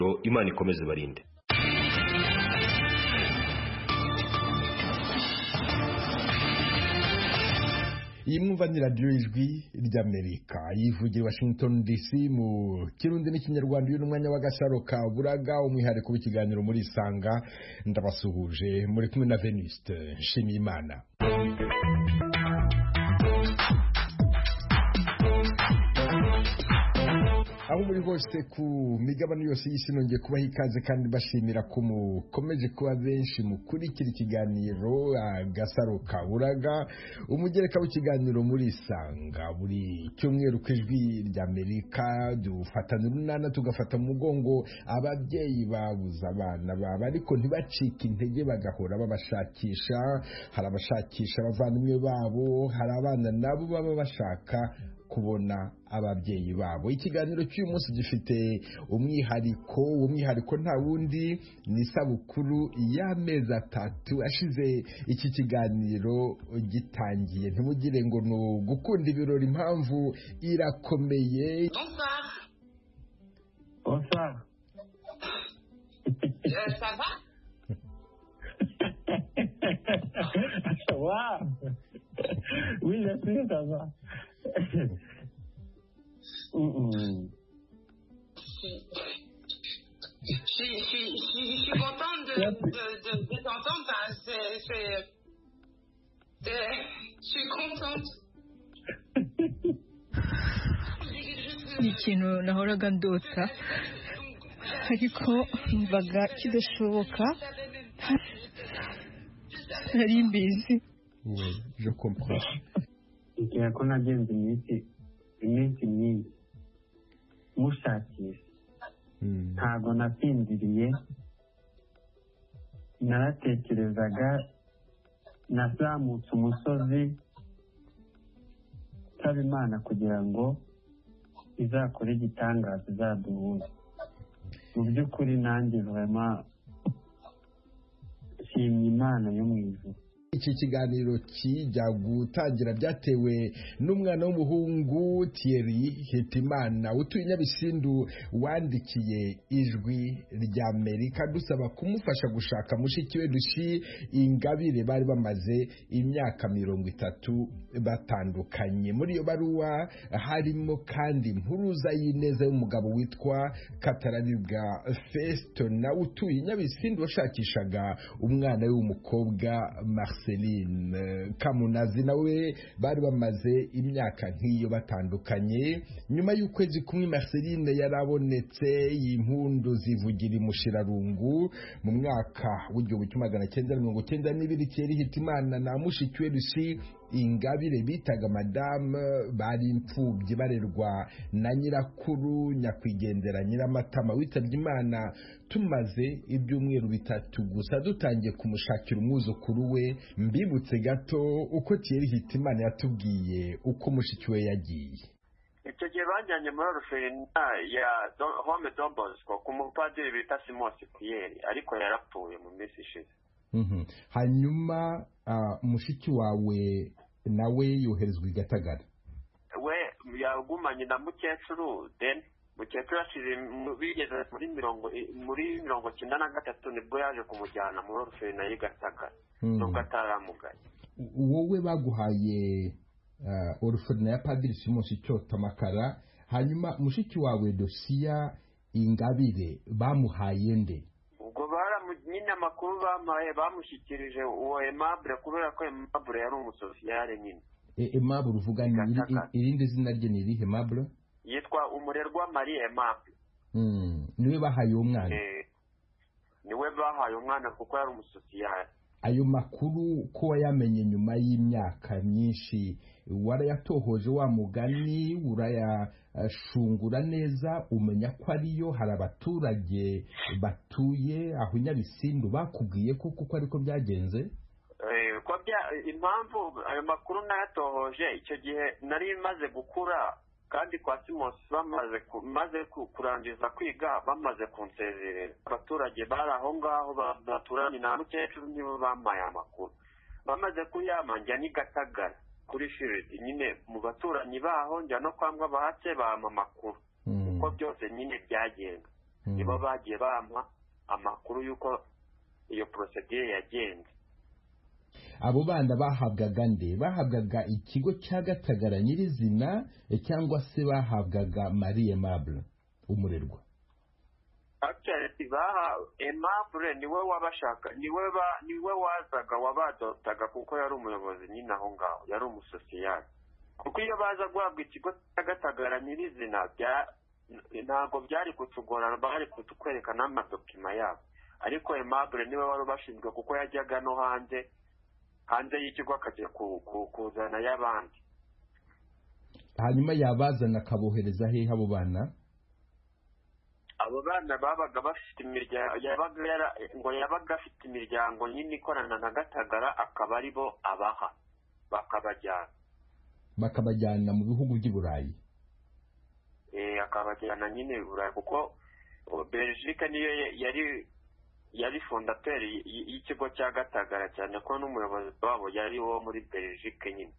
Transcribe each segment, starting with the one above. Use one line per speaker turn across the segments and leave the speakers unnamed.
Imana ikomeze barinde.
Iyi mwumva ni radiyo ijwi ry'Amerika yivugira Washington DC mu Kirundi n'Ikinyarwanda. Uyu ni umwanya w'agasaro ka Buraga, umwihariko w'ikiganiro muri Isanga. Ndabasuhuje, muri kumwe na Venuste Nshimiyimana. Aho muri hose ku migabane yose y'isi nongeye kubaha ikaze kandi bashimira ko mukomeje kuba benshi mukurikira ikiganiro agasaro ka Buraga, umugereka w'ikiganiro muri Isanga. Buri cyumweru ku ijwi ry'Amerika dufatana urunana tugafata mu mugongo ababyeyi babuze abana babo ariko ntibacike intege, bagahora babashakisha. Hari abashakisha abavandimwe babo, hari abana nabo baba bashaka kubona ababyeyi babo. Ikiganiro cy'uyu munsi gifite umwihariko. Uwo mwihariko nta wundi ni isabukuru y'amezi 3 ashize iki kiganiro gitangiye. Ntimugire ngo no gukunda ibirori, impamvu irakomeye.
Bonsoir.
Ça va?
Wow. Oui, bien sûr, ça va.
Je suis contente de t'entendre. Je suis contente.
Ni ikintu nahoraga ndota ariko mvaga kidashoboka, nari mbizi.
Oui, je comprends.
Igihe ko nagenze iminsi myinshi mushakisha, ntabwo nasinziriye, naratekerezaga, nazamutse umusozi nsaba Imana kugira ngo izakore igitangaza, izaduhuze. Mu by'ukuri nanjye vraiment nshimye Imana yo mu ijuru.
Iki kiganiro kijya gutangira byatewe n'umwana w'umuhungu Thierry Hitimana utuye Nyabisindu wandikiye ijwi ry'Amerika dusaba kumufasha gushaka mushiki we Lucy Ingabire bari bamaze imyaka 30 batandukanye. Muri iyo baruwa harimo kandi impuruza y'ineza y'umugabo witwa Katarabibwa Festo na utuye Nyabisindu washakishaga umwana w'umukobwa Marceline Kamunazi, nawe bari bamaze imyaka nk'iyo batandukanye. Nyuma y'ukwezi kumwe Marceline yarabonetse, impundu zivugira imushirarungu. Mu mwaka w'1992 Thierry Hitimana na mushiki we Lucy Ingabire bitaga Madame bari imfubyi barerwa na nyirakuru nyakwigendera Nyiramatama witabye Imana tumaze ibyumweru 3 gusa dutangiye kumushakira umwuzukuru we. Mbibutse gato uko Thierry Hitimana yatubwiye uko mushiki we yagiye.
Icyo gihe bajyanye muri orphelinat ya Home Dobosco ku mupadiri bita Simon Pierre, ariko yarapfuye mu minsi ishize.
Hanyuma mushiki wawe nawe yoherezwa i Gatagara.
We yagumanye na mukecuru, then mukecuru yashize bigeze muri 1993 nibwo yaje kumujyana muri orphelinat y'i Gatagara, nubwo ataramugaye.
Wowe baguhaye orphelinat ya Padiri Simon Cyotamakara, hanyuma mushiki wawe Lucy Ingabire bamuhaye nde?
Ubwo nyine amakuru bamushyikirije uwo Aimable, kubera ko Aimable yari umusosiyare nyine.
Aimable uvuga ni irindi zina rye ni irihe? Aimable
yitwa Umurerwa Marie Aimable.
Niwe bahaye umwana?
Niwe bahaye umwana kuko yari umusosiyare.
Ayo makuru ko wayamenye nyuma y'imyaka myinshi, warayatohoje wa mugani, urayashungura neza, umenya ko ariyo? Hari abaturage batuye aho Nyabisindu bakubwiye kuko ariko byagenze?
Impamvu ayo makuru nayatohoje, icyo gihe nari maze gukura, kandi kwa Simon bamaze kurangiza kwiga, bamaze kunsezerera. Abaturage bari aho ngaho baturanye na mukecuru nibo bamaye amakuru. Bamaze kuyama njya ni Gatagara kuri Field nyine mu baturanyi baho, njya no kwambwa bahatse bama amakuru uko byose nyine byagenze. nibo bagiye bampa amakuru y'uko iyo procedure yagenze.
Abo bana bahabwaga nde? Bahabwaga ikigo cya Gatagara nyirizina cyangwa se bahabwaga Marie Aimable umurerwa?
Actually Aimable niwe wabashaka, niwe wazaga wabadotaga kuko yari umuyobozi nyine aho ngaho, yari umusosiyali. Kuko iyo baza guhabwa ikigo cya Gatagara nyirizina ntabwo byari kutugora, bari kutwereka n'amadokima yabo. Ariko Aimable niwe wari bashinzwe kuko yajyaga no hanze y'ikigo akajya kuzana y'abandi.
Hanyuma yabazana akabohereza hehe abo bana?
Abo bana babaga bafite imiryango, yabaga afite imiryango nyine ikorana na Gatagara, akaba ari bo abaha bakabajyana mu bihugu by'i Burayi. Akabajyana nyine i Burayi kuko Belgique niyo yari fondateri y'ikigo cya Gatagara, cyane ko n'umuyobozi wabo yari wo muri Belgique nyine.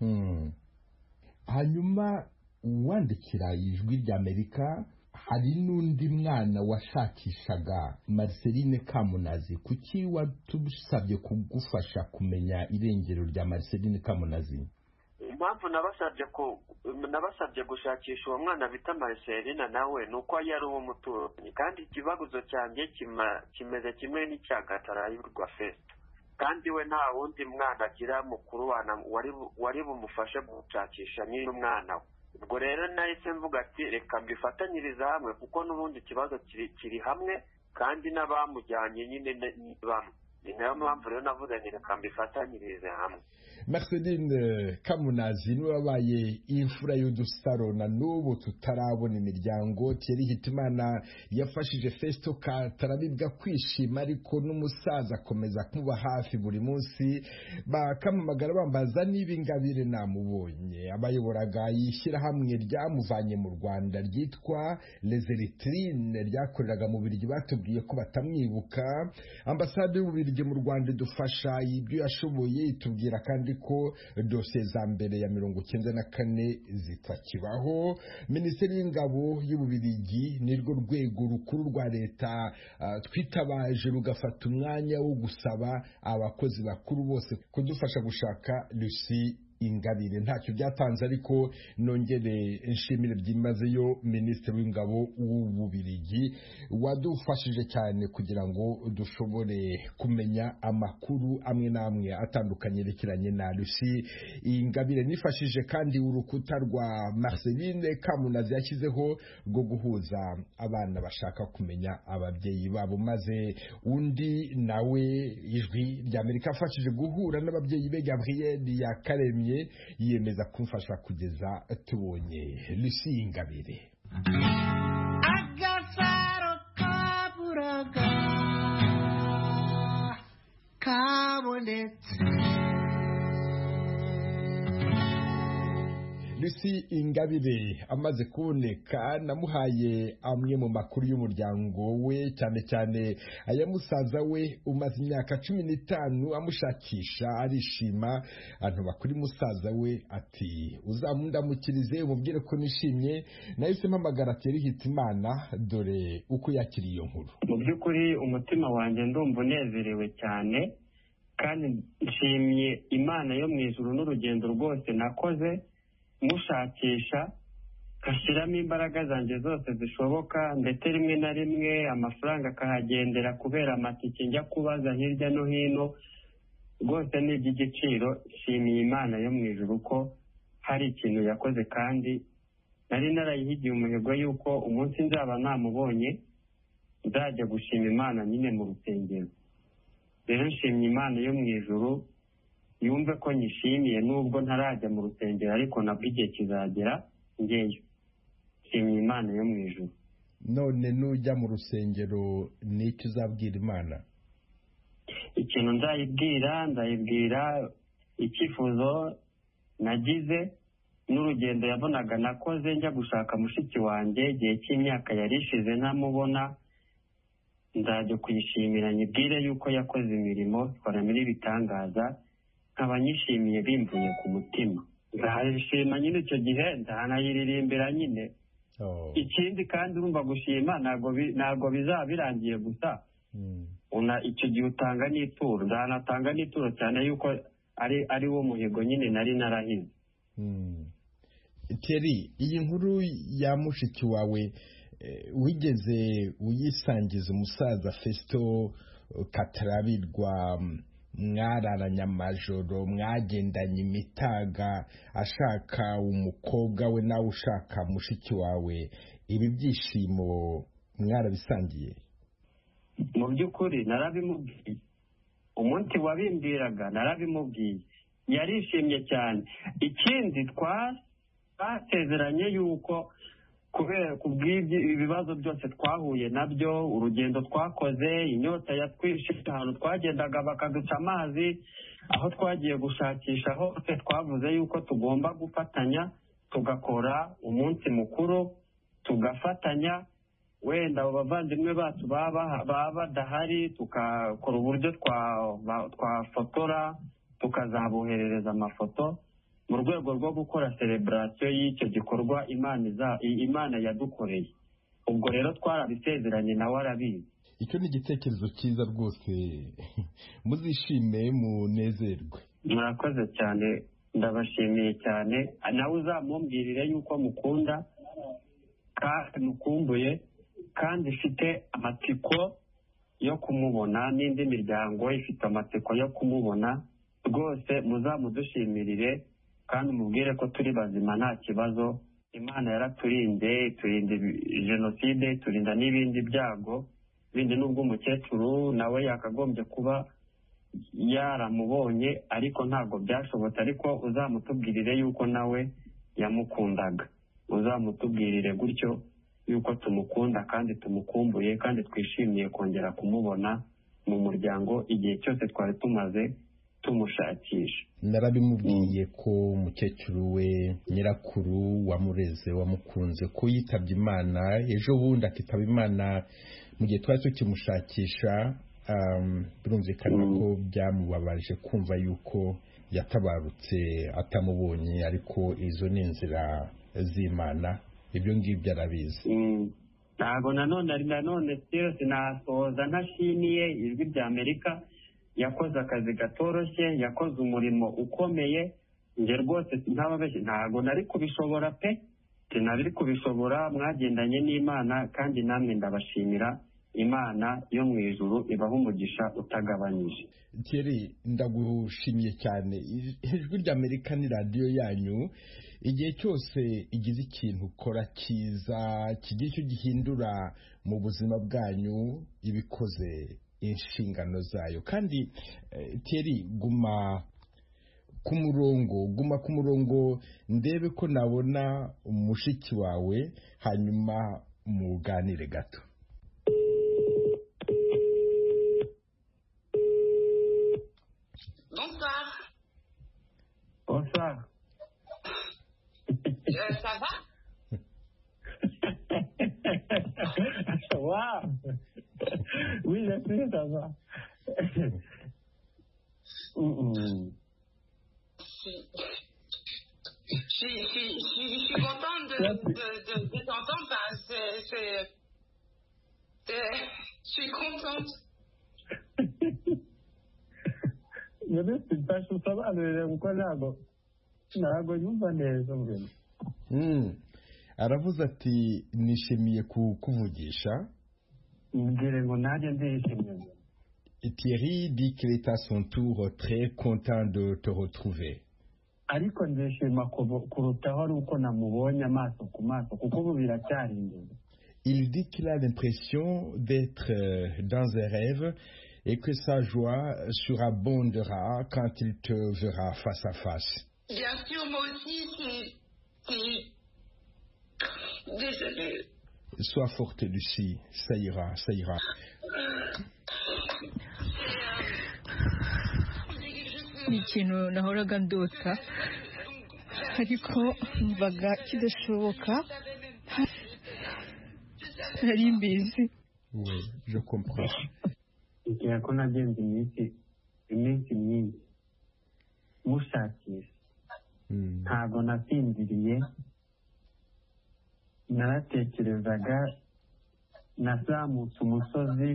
Hanyuma wandikira Ijwi ry'Amerika, hari n'undi mwana washakishaga Marceline Kamunazi. Kuki watusabye kugufasha kumenya irengero rya Marceline Kamunazi?
Impamvu nabasabye gushakisha uwo mwana bita Marceline nawe nuko yari uw'umuturanyi, kandi ikibazo cyanjye kimeze kimwe n'icya Gatarayirwa Fest, kandi we nta wundi mwana agira mukuru wari bumufashe gushakisha nyine umwana we. Ubwo rero nahise mvuga ati reka mbifatanyirize hamwe kuko n'ubundi ikibazo kiri hamwe kandi n'abamujyanye nyine ni bamwe. Ni nayo mpamvu rero navuze nti reka mbifatanyirize hamwe.
Marceline Kamunazi niwe wabaye imfura y'udusaro na n'ubu tutarabona imiryango. Thierry Hitimana yafashije Festo Katarabibwa kwishima, ariko n'umusaza akomeza kumuba hafi buri munsi. Bakamamagara bambaza niba Ingabire namubonye. Abayoboraga ishyirahamwe ryamuvanye mu Rwanda ryitwa Les Eritrines ryakoreraga mu Bubiligi batubwiye ko batamwibuka. Ambasade y'Ububiligi mu Rwanda idufasha ibyo yashoboye, itubwira kandi ko dosiye za mbere ya 1994 zitakibaho. Minisiteri y'Ingabo y'Ububiligi nirwo rwego rukuru rwa leta twitabaje rugafata umwanya wo gusaba abakozi bakuru bose kudufasha gushaka Lucie Ingabire. Ntacyo byatanze, ariko nongere nshimire byimazeyo Minisitiri w'Ingabo w'Ububiligi wadufashije cyane kugira ngo dushobore kumenya amakuru amwe n'amwe atandukanye yerekeranye na Lucie Ingabire. Nifashije kandi urukuta rwa Marceline Kamunazi yashyizeho rwo guhuza abana bashaka kumenya ababyeyi babo, maze undi nawe Ijwi ry'Amerika afashije guhura n'ababyeyi be Gabriel Yakaremye yiyemeza kumfasha kugeza tubonye Lucie Ingabire.
Agasaro kaburaga kabonetse.
Lucie Ingabire amaze kuboneka, namuhaye amwe mu makuru y'umuryango we, cyane cyane aya musaza we umaze imyaka 15 amushakisha. Arishima abantu bakuri musaza we ati uzamundamukirize umubwire ko nishimye. Nahise mpamagara Thierry Hitimana, dore uko yakiriye iyo nkuru.
Mu by'ukuri umutima wanjye ndumva unezerewe cyane, kandi nshimiye Imana yo mu ijuru n'urugendo rwose nakoze mushakisha, kashyiramo imbaraga zanjye zose zishoboka, ndetse rimwe na rimwe amafaranga akahagendera kubera amatike njya kubaza hirya no hino. Rwose ni iby'igiciro. Nshimiye Imana yo mu ijuru ko hari ikintu yakoze, kandi nari narayihigiye umuhigo yuko umunsi nzaba namubonye nzajya gushima Imana nyine mu rusengero. Rero nshimye Imana yo mu ijuru, yumve ko nyishimiye nubwo ntarajya mu rusengero, ariko nabwo igihe kizagera ngeyo. Nshimye Imana yo mu ijuru.
None nujya mu rusengero n'icyo uzabwira Imana?
Ikintu nzayibwira icyifuzo nagize n'urugendo yabonaga nakoze njya gushaka mushiki wanjye igihe cy'imyaka yari ishize ntamubona. Nzajya kuyishimira, nyibwire yuko yakoze imirimo ikora muri bitangaza, nkaba nyishimiye bimvuye ku mutima. Nzahishima nyine icyo gihe ndanayiririmbira nyine. ikindi kandi urumva gushima ntabwo bizaba birangiye gusa. Icyo gihe utanga n'ituro, ndanatanga n'ituro cyane yuko ari wo muhigo nyine nari narahize.
Thierry, iyi nkuru ya mushiki wawe wigeze uyisangiza umusaza Festo Katarabirwa, mwararanye amajoro, mwagendanye imitaga ashaka umukobwa we nawe ushaka mushiki wawe, ibi byishimo mwarabisangiye?
Mu by'ukuri narabimubwiye, umunsi wabimbwiraga narabimubwiye, yarishimye cyane. Ikindi twasezeranye yuko kubera ibibazo byose twahuye nabyo, urugendo twakoze, inyota yatwishe, ahantu twagendaga bakaduca amazi, aho twagiye gushakisha hose twavuze yuko tugomba gufatanya tugakora umunsi mukuru, tugafatanya wenda abo bavandimwe bacu baba badahari, tukakora uburyo twafotora tukazaboherereza amafoto mu rwego rwo gukora celebration y'icyo gikorwa Imana yadukoreye. Ubwo rero twarabisezeranye nawe arabizi.
Icyo ni igitekerezo cyiza rwose, muzishime munezerwe.
Murakoze cyane, ndabashimiye cyane. Nawe uzamumbwirire yuko mukunda kandi mukumbuye kandi ifite amatsiko yo kumubona, n'indi miryango ifite amatsiko yo kumubona. Rwose muzamudushimirire kandi mubwire ko turi bazima nta kibazo. Imana yaraturinze, turinda jenoside, turinda n'ibindi byago bindi, nubwo umukecuru nawe yakagombye kuba yaramubonye ariko ntabwo byashobotse. Ariko uzamutubwirire yuko nawe yamukundaga, uzamutubwirire gutyo yuko tumukunda kandi tumukumbuye kandi twishimiye kongera kumubona mu muryango igihe cyose twari tumaze tumushakisha.
Narabimubwiye ko umukecuru we nyirakuru wamureze wamukunze ko yitabye Imana ejo bundi, akitaba Imana mu gihe twari tukimushakisha. Birumvikana ko byamubabaje kumva yuko yatabarutse atamubonye, ariko izo ni inzira z'Imana, ibyo ngibyo arabizi.
Ntabwo nanone sinasoza ntashimiye Ijwi ry'Amerika, yakoze akazi gatoroshye, yakoze umurimo ukomeye. Nge rwose ntababeshye, ntabwo nari kubishobora pe, sinari kubishobora. Mwagendanye n'Imana kandi namwe ndabashimira. Imana yo mu ijuru ibaha umugisha utagabanyije.
Thierry, ndagushimiye cyane. Ijwi ry'Amerika ni radiyo yanyu, igihe cyose igize ikintu ukora cyiza kigira icyo gihindura mu buzima bwanyu, ibikoze inshingano zayo. Kandi Thierry, guma ku murongo ndebe ko nabona umushiki wawe, hanyuma muganire gato.
Bonsoir.
Bonsoir.
Ça va?
Wow. Oui, je sais, ça va.
Je suis contente de t'entendre. Je suis contente.
Mfasha usobanurire kuko ntabwo yumva neza mbere.
Aravuze ati nishimiye kukuvugisha.
Mbwire ngo nanjye ndishimye.
Thierry dit qu'il est à son tour très content de te retrouver.
Ariko ndishima kurutaho ari uko namubonye amaso ku maso, kuko ubu biracyari imbere.
Il dit qu'il a l'impression d'être dans un rêve et que sa joie surabondera quand il te verra face à face.
Bien sûr, moi aussi, c'est... Désolée.
Sois forte, Lucie, ça ira, ça ira.
Ni ikintu nahoraga ndota ariko numvaga kidashoboka, nari mbizi.
Oui, je comprends.
Igihe ko nagenze iminsi myinshi mushakisha, ntabwo nasinziriye, naratekerezaga nazamutse umusozi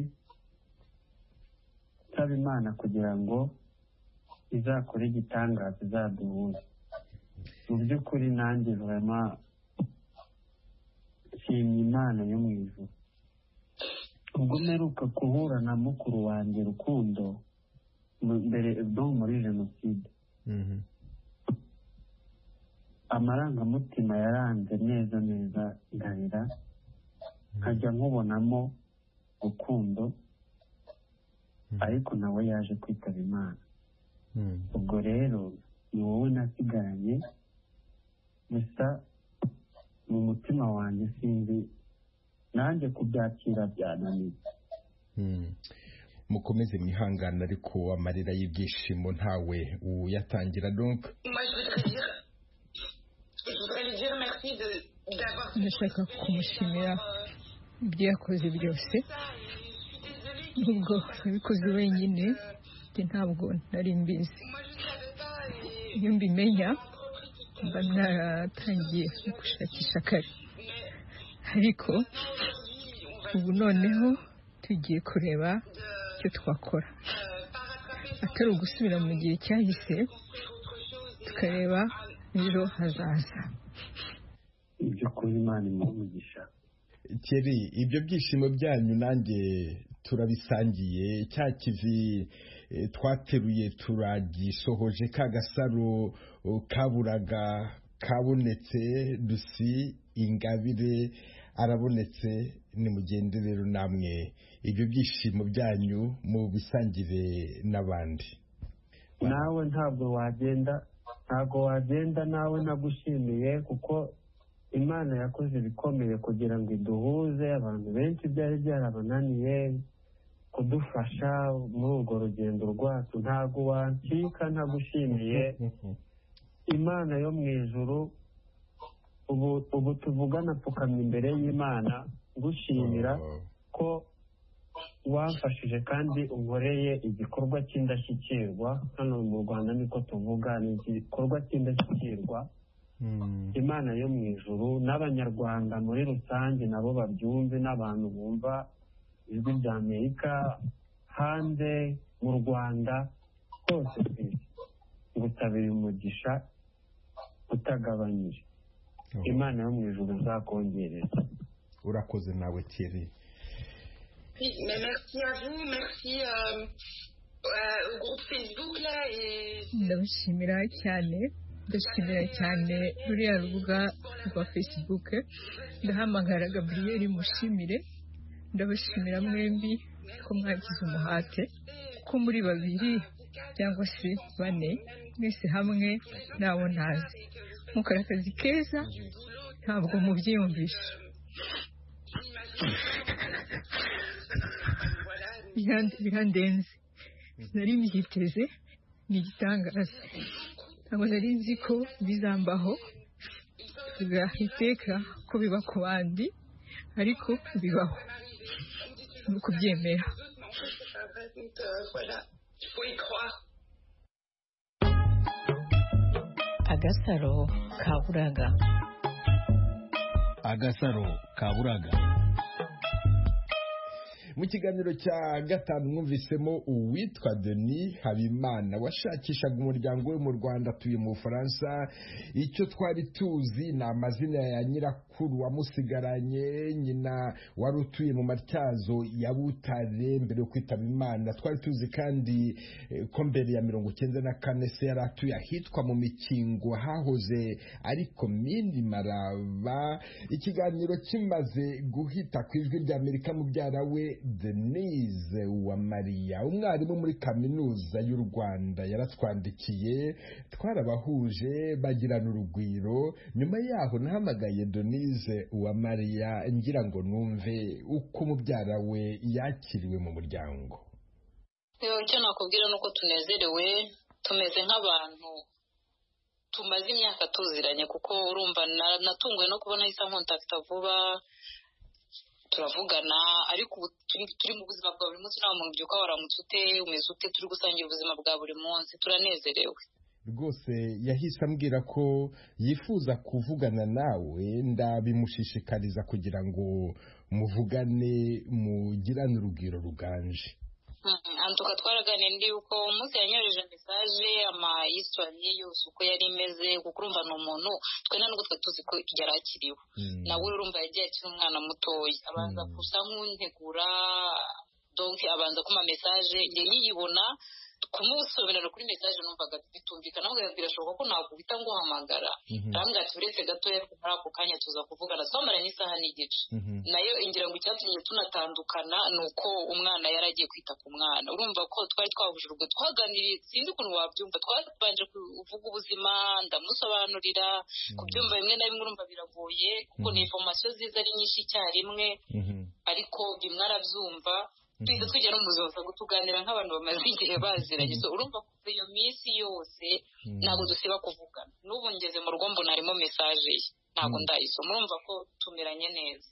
nsaba Imana kugira ngo izakore igitangaza izaduhuza. Mu by'ukuri nanjye vraiment nshimye Imana yo mu ijuru. Ubwo mperuka guhura na mukuru wanjye Rukundo mbere muri jenoside, amarangamutima yaranze neza ndarira, nkajya nkubonamo Rukundo, ariko nawe yaje kwitaba Imana. Ubwo rero ni wowe nasigaranye, gusa mu mutima wanjye sinzi nanjye kubyakira byananiye.
Mukomeze mwihangana, ariko amarira y'ibyishimo ntawe uyatangira. Donc
ndashaka kumushimira ibyo yakoze byose, nubwo yabikoze wenyine, ntabwo nari mbizi. Iyo mbimenya mba naratangiye gushakisha kare, ariko ubu noneho tugiye kureba icyo twakora, atari ugusubira mu gihe cyahise, tukareba ejo hazaza.
Ibyo kuri Imana imugisha.
Thierry, ibyo byishimo byanyu nanjye turabisangiye. Cya kivi twateruye turagisohoje, ka gasaro kaburaga kabonetse, Dusi Ingabire arabonetse. Nimugende rero namwe ibyo byishimo byanyu mu bisangire n'abandi.
Nawe ntabwo wagenda nawe nagushimiye, kuko Imana yakoze ibikomeye kugira ngo iduhuze. Abantu benshi byari byarabananiye kudufasha muri urwo rugendo rwacu. Ntabwo wancika ntagushimiye. Imana yo mu ijuru, ubu tuvugana pfukamye imbere y'Imana ngushimira ko wamfashije kandi unkoreye igikorwa cy'indashyikirwa. Hano mu Rwanda niko tuvuga, ni igikorwa cy'indashyikirwa. Imana yo mu ijuru n'Abanyarwanda muri rusange nabo babyumve, n'abantu bumva ijwi rya Amerika hanze mu Rwanda hose ngutabira umugisha utagabanyije. Imana yo mu ijuru izakongereza.
Urakoze nawe Thierry.
Merci à vous, merci au groupe Facebook là.
Ndabashimira cyane ruriya rubuga rwa Facebook. Ndahamagara Gabriel mushimire. Ndabashimira mwembi ko mwagize umuhate, ko muri babiri cyangwa se bane mwese hamwe ntawo ntazi mukora akazi keza, ntabwo mubyiyumvisha. Birandenze, sinari mbyiteze, ni igitangaza. Ntabwo nari nzi ko bizambaho, iteka ko biba ku bandi, ariko bibaho, ni ukubyemera.
Agasaro kaburaga.
Agasaro kaburaga. Mu kiganiro cya gatanu mwumvisemo uwitwa Denis Habimana washakishaga umuryango we mu Rwanda, atuye mu Bufaransa. Icyo twari tuzi ni amazina ya nyirakuru wamusigaranye, nyina wari utuye mu Matyazo ya Butare mbere yo kwitaba Imana. Twari tuzi kandi ko mbere ya 1994 se yari atuye ahitwa mu Mikingo hahoze ari komini Maraba. Ikiganiro kimaze guhita ku ijwi rya Amerika, mubyara we Denise Uwamariya, umwarimu muri kaminuza y'u Rwanda, yaratwandikiye, twarabahuje bagirana urugwiro. Nyuma yaho nahamagaye Denise Uwamariya ngira ngo numve uko mubyara we yakiriwe mu muryango.
Icyo nakubwira nuko tunezerewe, tumeze nk'abantu tumaze imyaka tuziranye, kuko urumva natunguwe no kubona isa nkontakta vuba, turavugana, ariko turi mu buzima bwa buri munsi. Nta muntu ubyuka waramutse ute, umeze ute, turi gusangira ubuzima bwa buri munsi, turanezerewe.
rwose yahise ambwira ko yifuza kuvugana nawe, ndabimushishikariza kugira ngo muvugane mugirane urugwiro ruganje.
antuka twaraganira ndi uko umunsi yanyohereje message histoire yose uko yari imeze, kuko urumva ni umuntu twe nubwo twe tuzi ko yari akiriho, nawe urumva yagiye akiri umwana mutoya, abanza gusa nk'untegura, donc abanza kuma message njye yiyibona kumusobanurira kuri message numvaga bitumvikana, ahubwo birashoboka ko nakubita ngo hamagara, rambwa ati uretse gatoya muri ako kanya tuza kuvugana, twamaranye isaha n'igice. Nayo ingira ngo icyatumye tunatandukana nuko umwana yaragiye kwita ku mwana, urumva ko twari twahuje urwo twaganiriye, sinzi ukuntu wabyumva, twabanje kuvuga ubuzima, ndamusobanurira kubyumva bimwe na bimwe, urumva biragoye kuko ni information ziza ari nyinshi icyarimwe, ariko bimwe arabyumva, twize tugera mu buzima tuganira nk'abantu bamaze igihe baziranye. So urumva ko iyo minsi yose ntabwo dusiba kuvugana, n'ubu ngeze mu rugo mbona harimo message ye, ntabwo ndayisoma, urumva ko tumiranye neza.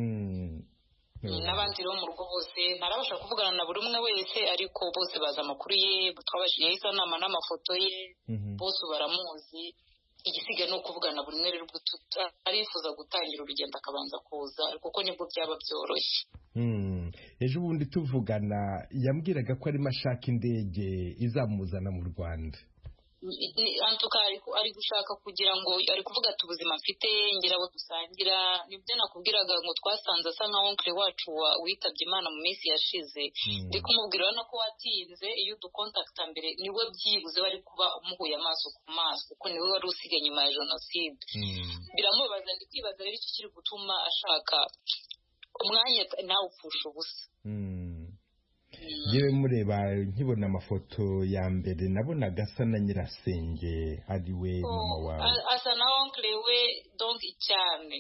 N'abandi rero mu rugo bose ntarabasha kuvugana na buri umwe wese, ariko bose bazi amakuru ye, twabashije isanama n'amafoto ye, bose baramuzi. Igisigaye ni ukuvugana buri umwe rero, arifuza gutangira urugendo akabanza kuza, kuko nibwo byaba byoroshye.
Ejo bundi tuvugana yambwiraga ko arimo ashaka indege izamuzana mu Rwanda.
Antuka ari gushaka kugira ngo, ari kuvuga ati ubuzima mfite ngira abo dusangira, nibyo nakubwiraga ngo twasanze asa nka onkle wacu witabye Imana mu minsi yashize, ndi kumubwira no ko watinze, iyo dukontakta mbere niwe byibuze bari kuba umuhuye amaso ku maso, kuko niwe wari usigaye nyuma ya jenoside. Biramubaza, ndi kwibaza rero icyo kiri gutuma ashaka umwanya nawe upfusha ubusa.
Yewe mureba nkibona amafoto ya mbere nabonaga asa na nyirasenge ari we mama wawe,
asa na onkle we donc cyane.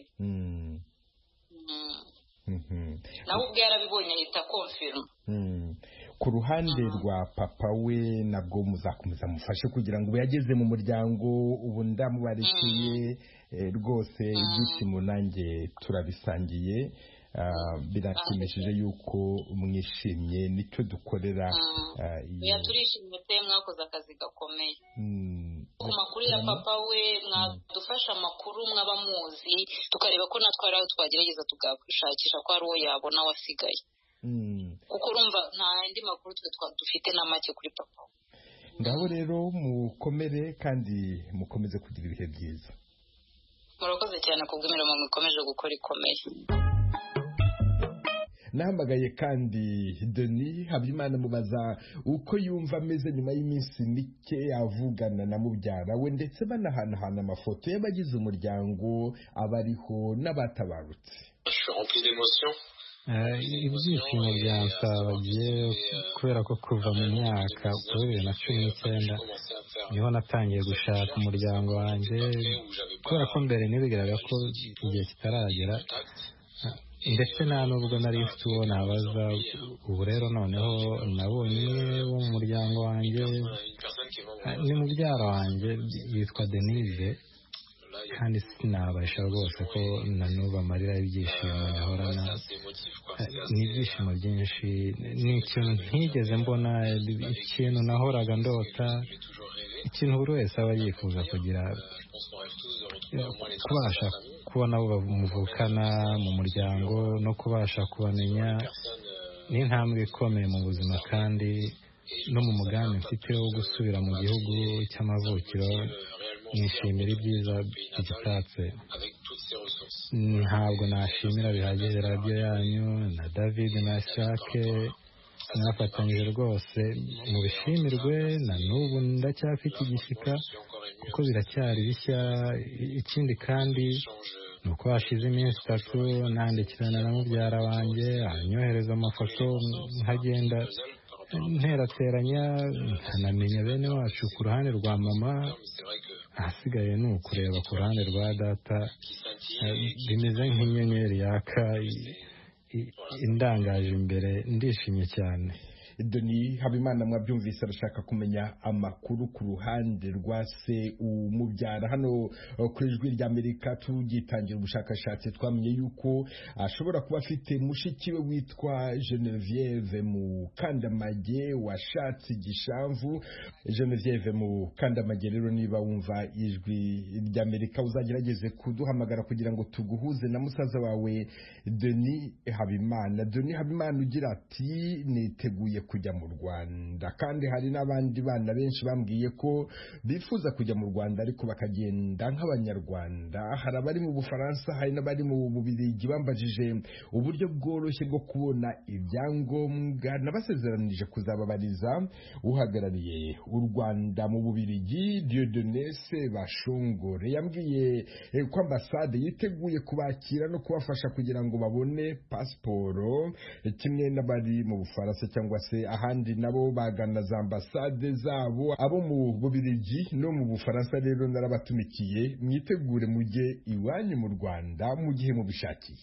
Nawe ubwo yarabibonye ahita confirm.
Ku ruhande rwa papa we nabwo muzakomeza mufashe kugira ngo yageze mu muryango, ubu ndamubarekeye rwose ibyishimo nanjye turabisangiye. Birashimishije yuko mwishimye, nicyo dukorera.
Turishimye pe, mwakoze akazi gakomeye. Ku makuru ya papa we mwadufasha amakuru mwaba muzi, tukareba ko natwe ari aho twagerageza tugashakisha ko ari uwo yabona wasigaye, kuko urumva nta yandi makuru twe dufite na make kuri papa.
Ngaho rero mukomere kandi mukomeze kugira ibihe byiza.
Murakoze cyane kubw'imirimo mukomeje gukora ikomeye.
Nahamagaye kandi Denis Habimana mubaza uko yumva ameze nyuma y'iminsi mike avugana na mubyara we, ndetse banahanahana amafoto y'abagize umuryango abariho n'abatabarutse.
Ibyishimo byansabagiye kubera ko kuva mu myaka 2019 niho natangiye gushaka umuryango wanjye, kubera ko mbere nibigiraga ko igihe kitaragera, ndetse nta nubwo nari mfite uwo nabaza. Ubu rero noneho nabonye wo mu muryango wanjye, ni mubyara wanjye yitwa Denise, kandi sinabasha rwose ko nanuba amarira y'ibyishimo yahorana. Ni ibyishimo byinshi, ni ikintu ntigeze mbona, ikintu nahoraga ndota, ikintu buri wese aba yifuza kugira, kubasha kubona abo bamuvukana mu muryango no kubasha kubamenya, ni intambwe ikomeye mu buzima, kandi no mu mugambi mfite wo gusubira mu gihugu cy'amavukiro nishimira ibyiza bigitatse. Ntabwo nashimira bihagije radiyo yanyu na David na Shake, mwafatanyije rwose, mubishimirwe. Na n'ubu ndacyafite igishyika kuko biracyari bishya. Ikindi kandi ni uko hashize iminsi 3 nandikirana na mubyara wanjye, anyohereza amafoto, nkagenda nterateranya, nkanamenya bene wacu ku ruhande rwa mama. Ahasigaye ni ukureba ku ruhande rwa data, bimeze nk'inyenyeri yaka indangaje imbere. Ndishimye cyane.
Denis Habimana mwabyumvise arashaka kumenya amakuru ku ruhande rwa se umubyara. Hano ku ijwi ry'Amerika tugitangira ubushakashatsi twamenye yuko ashobora kuba afite mushiki we witwa Genevieve Mukandamage washatse igishamvu. Genevieve Mukandamage rero niba wumva ijwi ry'Amerika uzagerageze kuduhamagara kugira ngo tuguhuze na musaza wawe Denis Habimana. Denis Habimana ugira ati niteguye kujya mu Rwanda, kandi hari n'abandi bana benshi bambwiye ko bifuza kujya mu Rwanda ariko bakagenda nk'abanyarwanda. Hari abari mu Bufaransa, hari n'abari mu Bubiligi bambajije uburyo bworoshye bwo kubona ibyangombwa. Nabasezeranije kuzababariza uhagarariye u Rwanda mu Bubiligi, Dieudonné Sebashongore. Yambwiye ko ambasade yiteguye kubakira no kubafasha kugira ngo babone pasiporo, kimwe n'abari mu Bufaransa cyangwa se ahandi nabo bagana za ambasade zabo. Abo mu Bubiligi no mu Bufaransa rero narabatumikiye, mwitegure mujye iwanyu mu Rwanda mu gihe mubishakiye.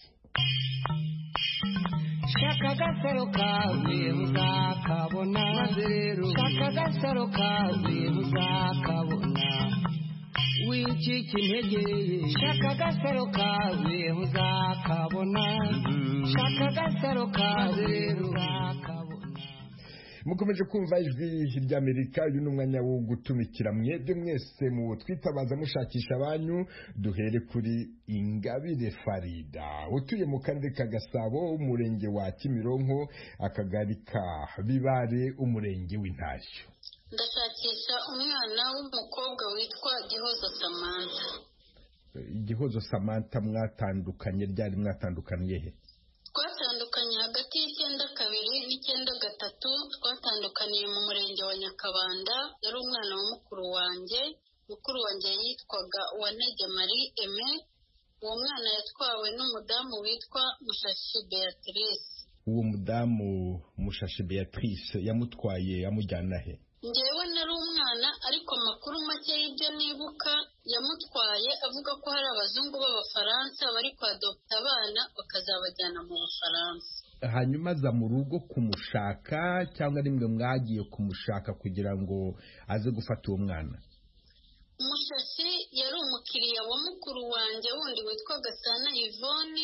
Shaka gasaro kawe muzakabona, maze rero shaka gasaro kawe muzakabona, wicika intege. Shaka gasaro kawe muzakabona, shaka gasaro kawe rero muzakabona.
Mukomeje kumva ijwi ry'Amerika. Uyu ni umwanya wo gutumikira mwebwe mwese mu twitabaza mushakisha abanyu. Duhere kuri Ingabire Farida utuye mu karere ka Gasabo, umurenge wa Kimironko, akagari ka Bibare, umurenge w'Intashyo.
Ndashakisha umwana w'umukobwa witwa Gihozo Samantha.
Gihozo Samantha mwatandukanye ryari? Mwatandukaniye he?
Twatandukanye hagati y'92 n'93. Twatandukaniye mu murenge wa Nyakabanda. Yari umwana wa mukuru wanjye yitwaga Uwanege Marie Aime. Uwo mwana yatwawe n'umudamu witwa Mushashi Beatrice.
Uwo mudamu Mushashi Beatrice yamutwaye amujyana he?
Njyewe nari umwana, ariko amakuru make y'ibyo nibuka, yamutwaye avuga ko hari abazungu b'Abafaransa bari kwadopta abana bakazabajyana mu Bufaransa.
Hanyuma aza mu rugo kumushaka cyangwa rimwe mwagiye kumushaka kugira ngo aze gufata uwo mwana?
Mushashi yari umukiriya wa mukuru wanjye wundi witwa Gasana Yvonne,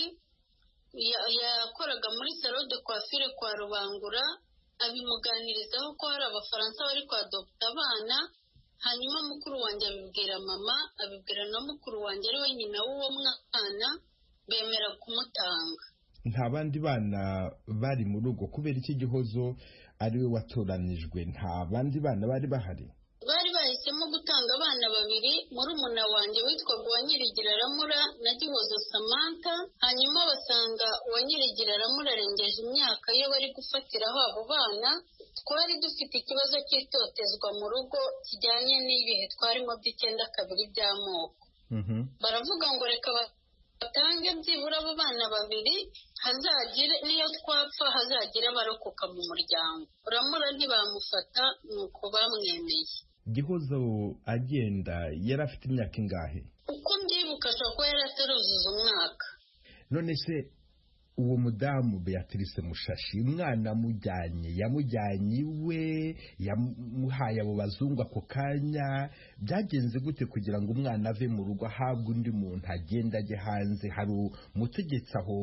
yakoraga muri salon de coiffure kwa Rubangura. Abimuganirizaho ko hari Abafaransa bari kwadopta abana. Hanyuma mukuru wanjye abibwira mama, abibwira na mukuru wanjye ari we nyina w'uwo mwana, bemera kumutanga.
Nta bandi bana bari mu rugo? Kubera iki Gihozo ari we watoranijwe, nta bandi bana bari bahari?
Bari bahisemo gutanga abana babiri, murumuna wanjye witwaga Uwanyirigira Ramura na Gihozo Samantha. Hanyuma basanga Uwanyirigira Ramura arengeje imyaka yo bari gufatiraho abo bana. Twari dufite ikibazo cy'itotezwa mu rugo kijyanye n'ibihe twarimo by'92 by'amoko. Baravuga ngo reka batange byibura abo bana babiri, hazagire niyo twapfa hazagire abarokoka mu muryango. Ramura ntibamufata, nuko bamwemeye.
Gihozo agenda yari afite imyaka ingahe?
Uko mbyibuka ashobora kuba yari ataruzuza umwaka.
None se uwo mudamu Beatrice Mushashi umwana yamujyanye iwe, yamuhaye abo bazungu ako kanya? Byagenze gute kugira ngo umwana ave mu rugo ahabwe undi muntu agenda ajye hanze? Hari umutegetsi aho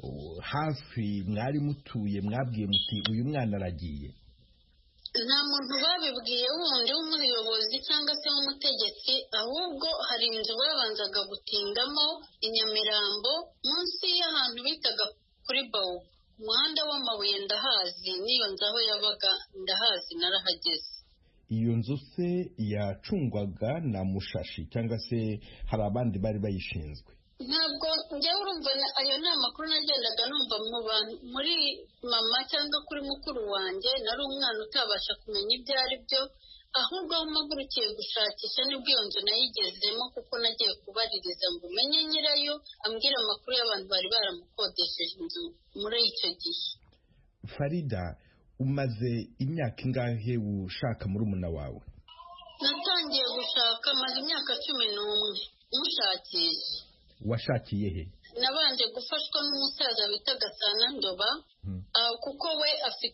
hafi mwari mutuye mwabwiye muti uyu mwana aragiye?
Nta muntu babibwiye wundi w'umuyobozi cyangwa se w'umutegetsi, ahubwo hari inzu babanzaga gutindamo i Nyamirambo munsi y'ahantu bitaga kuri Bawu. Umuhanda w'amabuye ndahazi, niyo nzu aho yabaga ndahazi, narahageze.
Iyo nzu se yacungwaga na Mushashi cyangwa se hari abandi bari bayishinzwe?
Ntabwo njyewe urumva ayo ni amakuru nagendaga numva mu bantu, muri mama cyangwa kuri mukuru wanjye. Nari umwana utabasha kumenya ibyo ari byo, ahubwo aho mpagurukiye gushakisha nibwo iyo nzu nayigezemo, kuko nagiye kubaririza ngo umenye nyirayo ambwira amakuru y'abantu bari baramukodesheje inzu muri icyo gihe.
Farida, umaze imyaka ingahe ushaka murumuna wawe?
Natangiye gushaka maze imyaka 11 mushakisha.
Washakiye he?
Nabanje gufashwa n'umusaza bita Gasana Ndoba, kuko we afite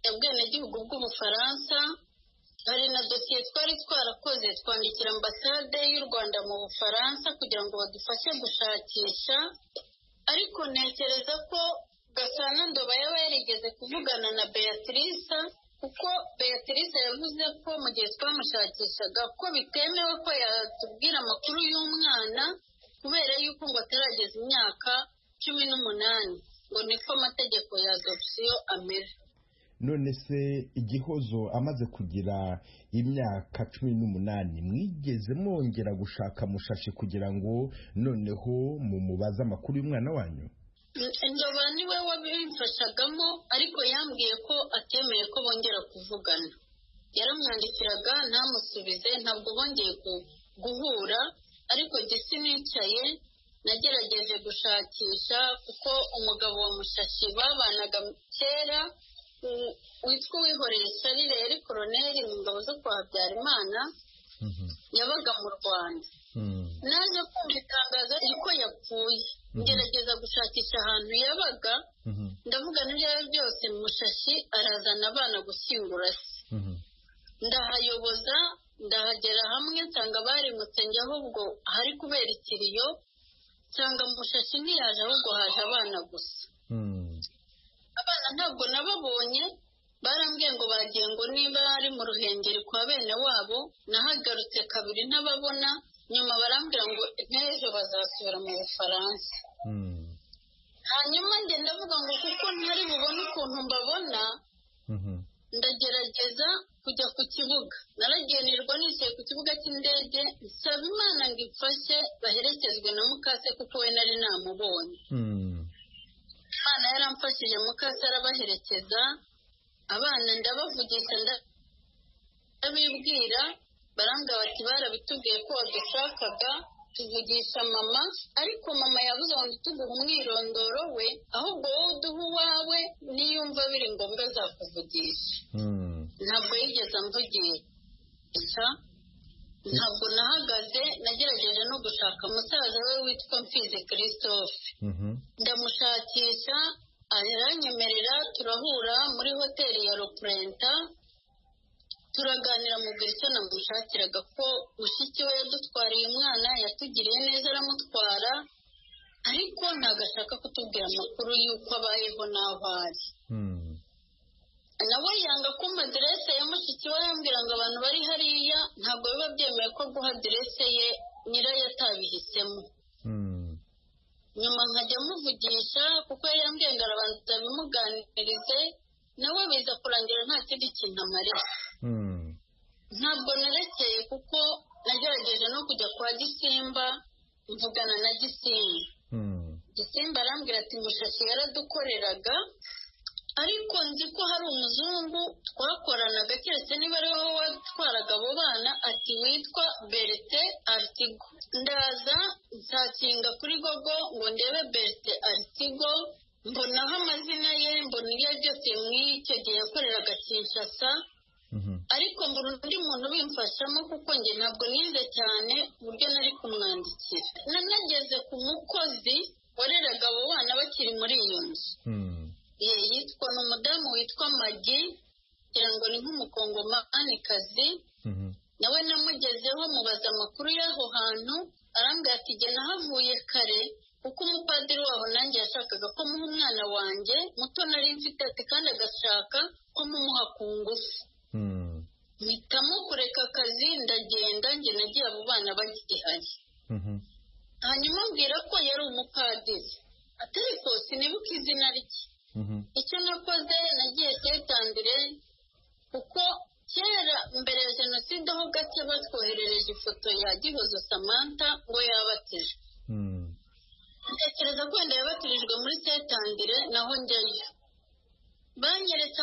ubwenegihugu bw'Ubufaransa. Hari na dosiye twari twarakoze twandikira ambasade y'u Rwanda mu Bufaransa kugira ngo badufashe gushakisha, ariko ntekereza ko Gasana Ndoba yaba yarigeze kuvugana na Beatrice, kuko Beatrice yavuze ko mu gihe twamushakishaga ko bitemewe ko yatubwira amakuru y'umwana kubera yuko ngo atarageza imyaka 18, ngo niko amategeko ya adoption amera.
None se Igihozo amaze kugira imyaka 18, mwigeze mwongera gushaka Mushashi kugira ngo noneho mumubaze amakuru y'umwana wanyu?
Ndoba niwe wabimfashagamo, ariko yambwiye ko atemeye ko bongera kuvugana. Yaramwandikiraga ntamusubize, ntabwo bongeye guhura, ariko gisi nicaye nagerageje gushakisha, kuko umugabo wa Mushashi babanaga kera witwa Uwihoreye Charles, yari koroneri mu ngabo zo kwa Habyarimana, yabaga mu Rwanda. Naje kumva itangazo riko yapfuye, ngerageza gushakisha ahantu yabaga, ndavuga n'ibyo byose Mushashi arazana abana gushyingura se. Ndahayoboza, ndahagera hamwe nsanga barimutse njye, ahubwo hari kubera ikiriyo, nsanga Mushashi ntiyaje, ahubwo haje abana gusa. Abana ntabwo nababonye, barambwiye ngo bagiye ngo niba ari mu Ruhengeri kwa bene wabo. Nahagarutse kabiri ntababona, nyuma barambwira ngo n'ejo bazasubira mu Bufaransa. Hanyuma njye ndavuga ngo kuko ntari bubone ukuntu mbabona, ndagerageza kujya ku kibuga. Naragenirwa nicaye ku kibuga cy'indege, nsaba Imana ngo imfashe baherekezwe na mukase, kuko we nari namubonye. Imana yaramfashije, mukase arabaherekeza, abana ndabavugisha, ndabibwira, barambwira bati barabitubwiye ko wadushakaga, tuvugisha mama, ariko mama yavuze ngo ntituguhe umwirondoro we, ahubwo wowe uduhe uwawe, niyumva biri ngombwa azakuvugisha. Ntabwo yigeze amvugisha, ntabwo nahagaze, nagerageje no gushaka musaza we witwa Mfizi Christophe. Ndamushakisha, aranyemerera, turahura muri hoteli ya Roprenta, turaganira, mubwira icyo namushakiraga, ko mushiki we yadutwariye umwana, yatugiriye neza aramutwara, ariko ntabwo ashaka kutubwira amakuru y'uko abayeho n'aho ari. Nawe yanga kumpa aderese ya mushiki we, yambwira ngo abantu bari hariya ntabwo biba byemeye ko guha aderese ye nyirayo atabihisemo. Nyuma nkajya muvugisha, kuko yambwiye ngo arabanza bimuganirize, nawe biza kurangira nta kindi kintu amarira. Ntabwo narekeye, kuko nagerageje no kujya kwa Gisimba, mvugana na Gisimba. Gisimba arambwira ati Mushashi yaradukoreraga, ariko nzi ko hari umuzungu twakoranaga, keretse niba ari wowe watwaraga abo bana, ati witwa Berthe Artigo. Ndaza nsakinga kuri Google ngo ndebe Berthe Artigo, mbonaho amazina ye, mbona ibyo byose mw'icyo gihe yakoreraga Kinshasa, ariko mbona undi muntu bimfashamo, kuko njye ntabwo nize cyane uburyo nari kumwandikira. Nanageze ku mukozi wareraga abo bana bakiri muri iyo nzu, yitwa n'umudamu witwa Magi, kugira ngo ni nk'umukongomanikazi. Nawe namugezeho mubaza amakuru y'aho hantu, arambwira ati jye nahavuye kare, kuko umupadiri waho nanjye yashakaga ko muha umwana wanjye muto nari mfite, ati kandi agashaka ko mumuha ku ngufu. Mpitamo kureka akazi ndagenda, njye nagiye abo bana bagihari. Hanyuma mbwira ko yari umupadiri, ariko sinibuka izina rye. Icyo nakoze, nagiye setandire, kuko kera mbere ya Jenoside ho gake batwoherereje ifoto ya Gihozo Samantha ngo yabatijwe. Ntekereza ko wenda yabatirijwe muri setandire, naho njyayo banyeretse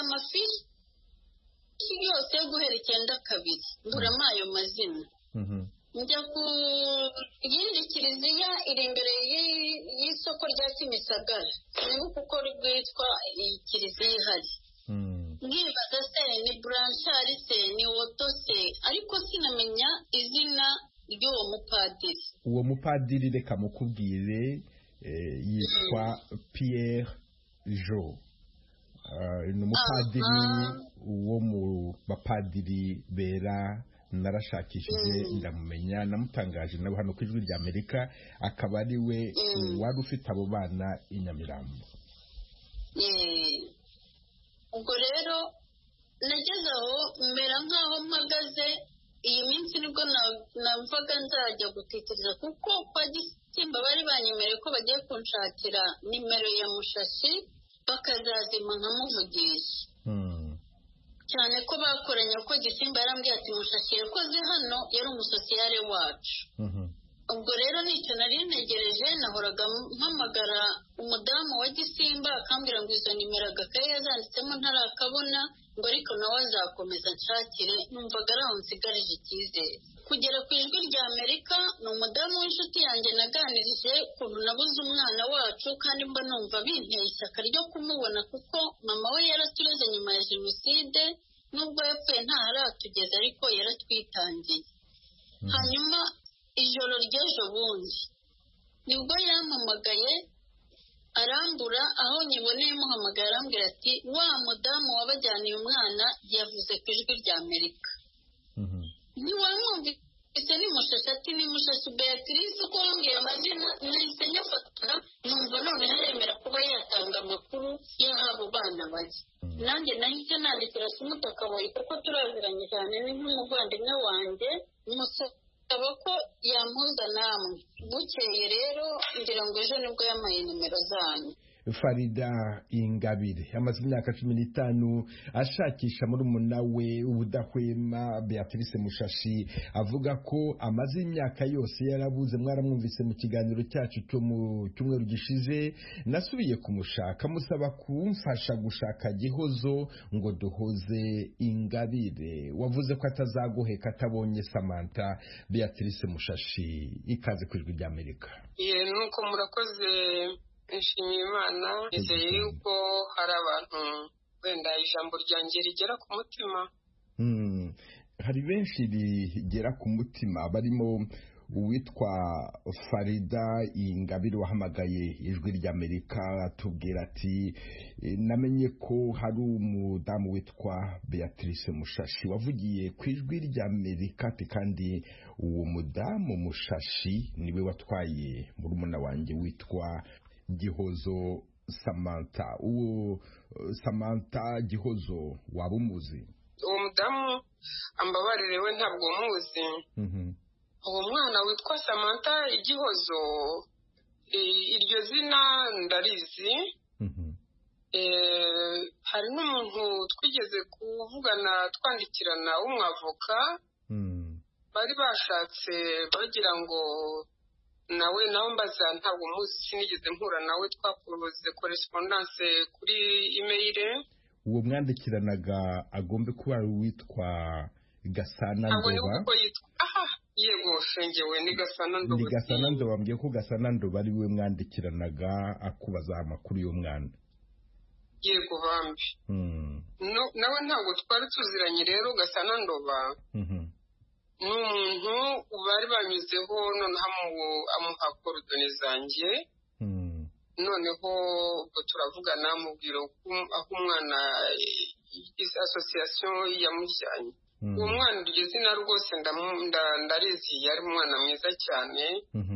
amafishi yose yo guhera 92, mburamo ayo mazina. Njya ku yindi kiliziya iri imbere y'isoko rya Kimisagara, sinibuka uko rwitwa iyi kiliziya ihari. Nkibaza se ni Blanchard se ni Woto se, ariko sinamenya izina ry'uwo mupadiri.
Uwo mupadiri reka mukubwire, yitwa Pierre Jo. ni umupadiri wo mu bapadiri bera narashakishije ndamumenya namutangaje nawe hano ku Ijwi ry'Amerika akaba ari we wari ufite abo bana i Nyamirambo.
ubwo rero nageze aho mbera nk'aho mpagaze iyi minsi nibwo namvaga nzajya gutitiriza kuko kwa Gisimba bari banyemereye ko bagiye kunshakira nimero ya Mushashi bakazazima nkamuvugisha cyane ko bakoranye ko Gisimba yarambwiye ati Mushashi yakoze hano yari umusosiyare wacu. ubwo rero nicyo nari ntegereje nahoraga mpamagara umudamu wa Gisimba akambwira ngo izo nimero agakaye yazanditsemo ntarakabona ngo ariko nawe azakomeza nshakire numvaga ari aho nsigarije icyizere kugera ku Ijwi ry'Amerika ni umudamu w'inshuti yanjye naganirije ukuntu nabuze umwana wacu kandi mba numva binteye ishyaka ryo kumubona kuko mama we yaratureze nyuma ya Jenoside nubwo yapfuye ntaharatugeza ariko yaratwitangiye. hanyuma ijoro ry'ejo bundi nibwo yampamagaye arambura aho nyiboneye muhamagara arambwira ati wa mudamu wabajyaniye umwana yavuze ku Ijwi ry'Amerika. ntiwamwumvise ni Mushashi ati ni Mushashi Beatrice uko wambwiye amazina nahise nyafotora numva none ntaremera kuba yatanga amakuru y'aho bana bajya. nanjye nahise nandikira Sumutaka Boyi kuko turaziranye cyane ni nk'umuvandimwe wanjye musaba ko yampuza namwe. bukeye rero ngira ngo ejo nibwo yamaye nimero zanyu.
Farida Ingabire amaze imyaka 15 ashakisha murumuna we ubudahwema Beatrice Mushashi avuga ko amaze imyaka yose yarabuze. Mwaramwumvise mu kiganiro cyacu cyo mu cyumweru gishize nasubiye kumushaka musaba kumfasha gushaka Gihozo ngo duhoze Ingabire. Wavuze ko atazagoheka atabonye Samantha. Beatrice Mushashi ikaze ku Ijwi ry'Amerika.
nuko murakoze nshimiye Imana nizeye yuko hari abantu wenda ijambo ryanjye rigera ku mutima.
hari benshi rigera ku mutima barimo uwitwa Farida Ingabire wahamagaye Ijwi ry'Amerika atubwira ati namenye ko hari umudamu witwa Beatrice Mushashi wavugiye ku Ijwi ry'Amerika ati kandi uwo mudamu Mushashi niwe watwaye murumuna wanjye witwa Gihozo Samantha. uwo Samantha Gihozo waba umuzi?
uwo mudamu ambabarire we ntabwo umuzi. uwo mwana witwa Samantha Gihozo iryo zina ndarizi. hari n'umuntu twigeze kuvugana twandikirana w'umwavoka bari bashatse bagira ngo nawe mbaza ntabwo muzi sinigeze mpura nawe twakoze correspondence kuri email.
uwo mwandikiranaga agombe kuba witwa Gasana Ndoba.
yego shengewe ni Gasana Ndoba.
Ni Gasana Ndoba mbwiye ko Gasana Ndoba ari we mwandikiranaga akubaza amakuru yo mwana.
yego bambi. nawe ntabwo twari tuziranye rero Gasana Ndoba. n'umuntu bari banyuzeho noneho amuha korodoni zanjye. noneho turavugana mubwira aho umwana association yamujyanye. uwo mwana iryo zina rwose ndarizi yari umwana mwiza cyane.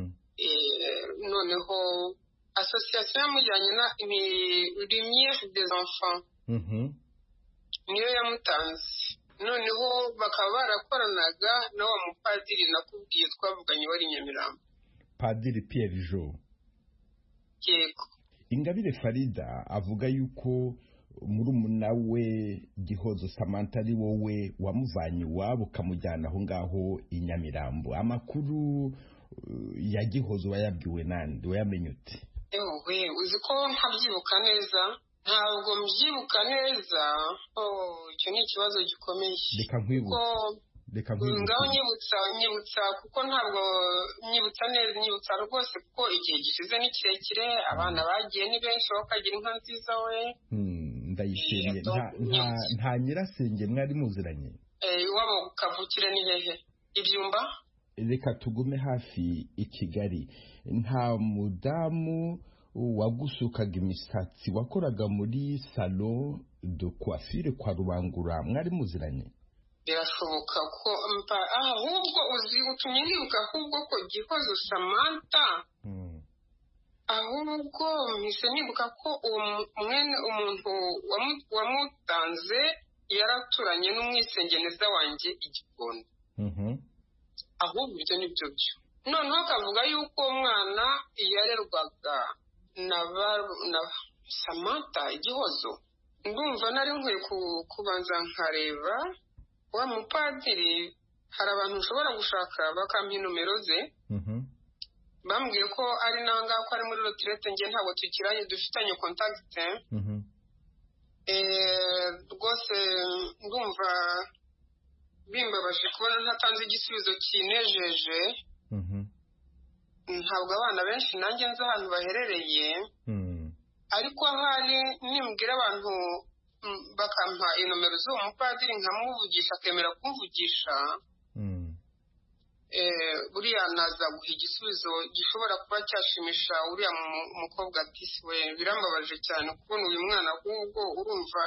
noneho association yamujyanye ni Lumière des Enfants niyo yamutanze. noneho bakaba barakoranaga na wa mupadiri nakubwiye twavuganye wari Nyamirambo,
Padiri Pierre Jo.
yego.
Ingabire Farida avuga yuko murumuna we Gihozo Samantha ari wowe wamuvanye iwabo ukamujyana aho ngaho i Nyamirambo. Amakuru ya Gihozo wayabwiwe nande? Wayamenye ute?
Ewe uzi ko ntabyibuka neza. ntabwo mbyibuka neza. icyo ni ikibazo gikomeye.
Reka nkwibutsa.
ngaho nyibutsa kuko ntabwo nyibutsa neza. nyibutsa rwose kuko igihe gishize ni kirekire. abana bagiye ni benshi bakagira inka nziza we.
Ndayishimiye. nta nyirasenge mwari muziranye?
iwabo kavukire ni hehe? Ibyumba.
Reka tugume hafi i Kigali. Nta mudamu wagusukaga imisatsi wakoraga muri salon de coiffure kwa Rubangura mwari muziranye?
Birashoboka ko ahubwo uzi utumye nibuka ahubwo ko Gihozo Samantha ahubwo mise nibuka ko umuntu wamutanze yaraturanye n'umwisengeneza wanjye Igikondo. Ahubwo ibyo nibyo byo. Noneho akavuga yuko umwana yarerwaga na Samantha Igihozo. Ndumva nari nkwiye kubanza nkareba wa mupadiri. Hari abantu ushobora gushaka bakampa inomero ze. Bambwiye ko ari nanga ko ari muri retraite, nge ntabwo tukiranye dufitanye contact. Rwose ndumva bimbabaje kubona ntatanze igisubizo kinejeje. Ntabwo abana benshi nanjye nzi ahantu baherereye, ariko ahari nimbwira abantu bakampa inomero z'uwo mupadiri nkamuvugisha akemera kumvugisha, buriya naza guha igisubizo gishobora kuba cyashimisha uriya mukobwa ati we birambabaje cyane kubona uyu mwana ahubwo urumva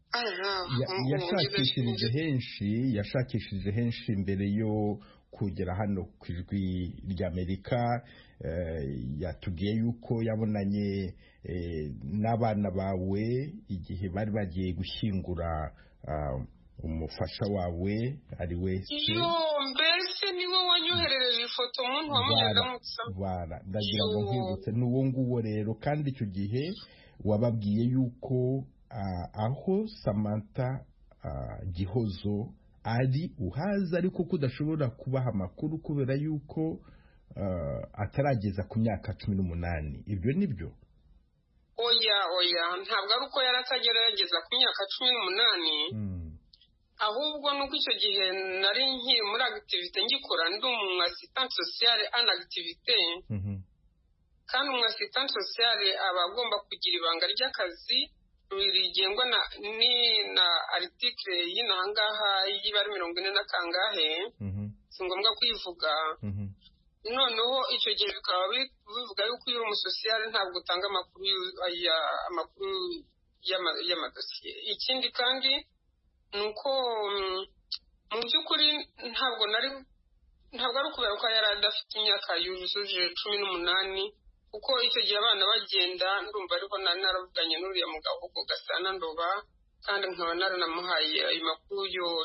yashakishije henshi mbere yo kugera hano ku Ijwi ry'Amerika. Yatubwiye yuko yabonanye n'abana bawe igihe bari bagiye gushyingura umufasha wawe ari we se.
Mbese niwe wanyoherereje ifoto umuntu wamunyandamutsa.
Ndagira ngo nkwibutse n'uwo nguwo rero, kandi icyo gihe wababwiye yuko aho Samantha Gihozo ari uhaza, ariko ko udashobora kubaha amakuru kubera yuko atarageza ku myaka 18. Ibyo nibyo?
Oya ntabwo ari uko yaratagerageza ku myaka 18, ahubwo nuko icyo gihe nari nkiri muri activité ngikora ndi umu assistant social en activité. Kandi umu assistant social aba agomba kugira ibanga ry'akazi rigengwa na article y'inangaha y'ibari 40 na kangahe, si ngombwa kuyivuga. Noneho icyo gihe bikaba bivuga yuko iyo umusosiyale ntabwo utanga amakuru y'amadosiye. Ikindi kandi ni uko mu by'ukuri ntabwo ari ukubera ko yari adafite imyaka yujuje 18, kuko icyo gihe abana bagenda ndumva ariho naravuganye n'uriya mugabo ubwo Gasana Ndoba, kandi nkaba naranamuhaye ayo makuru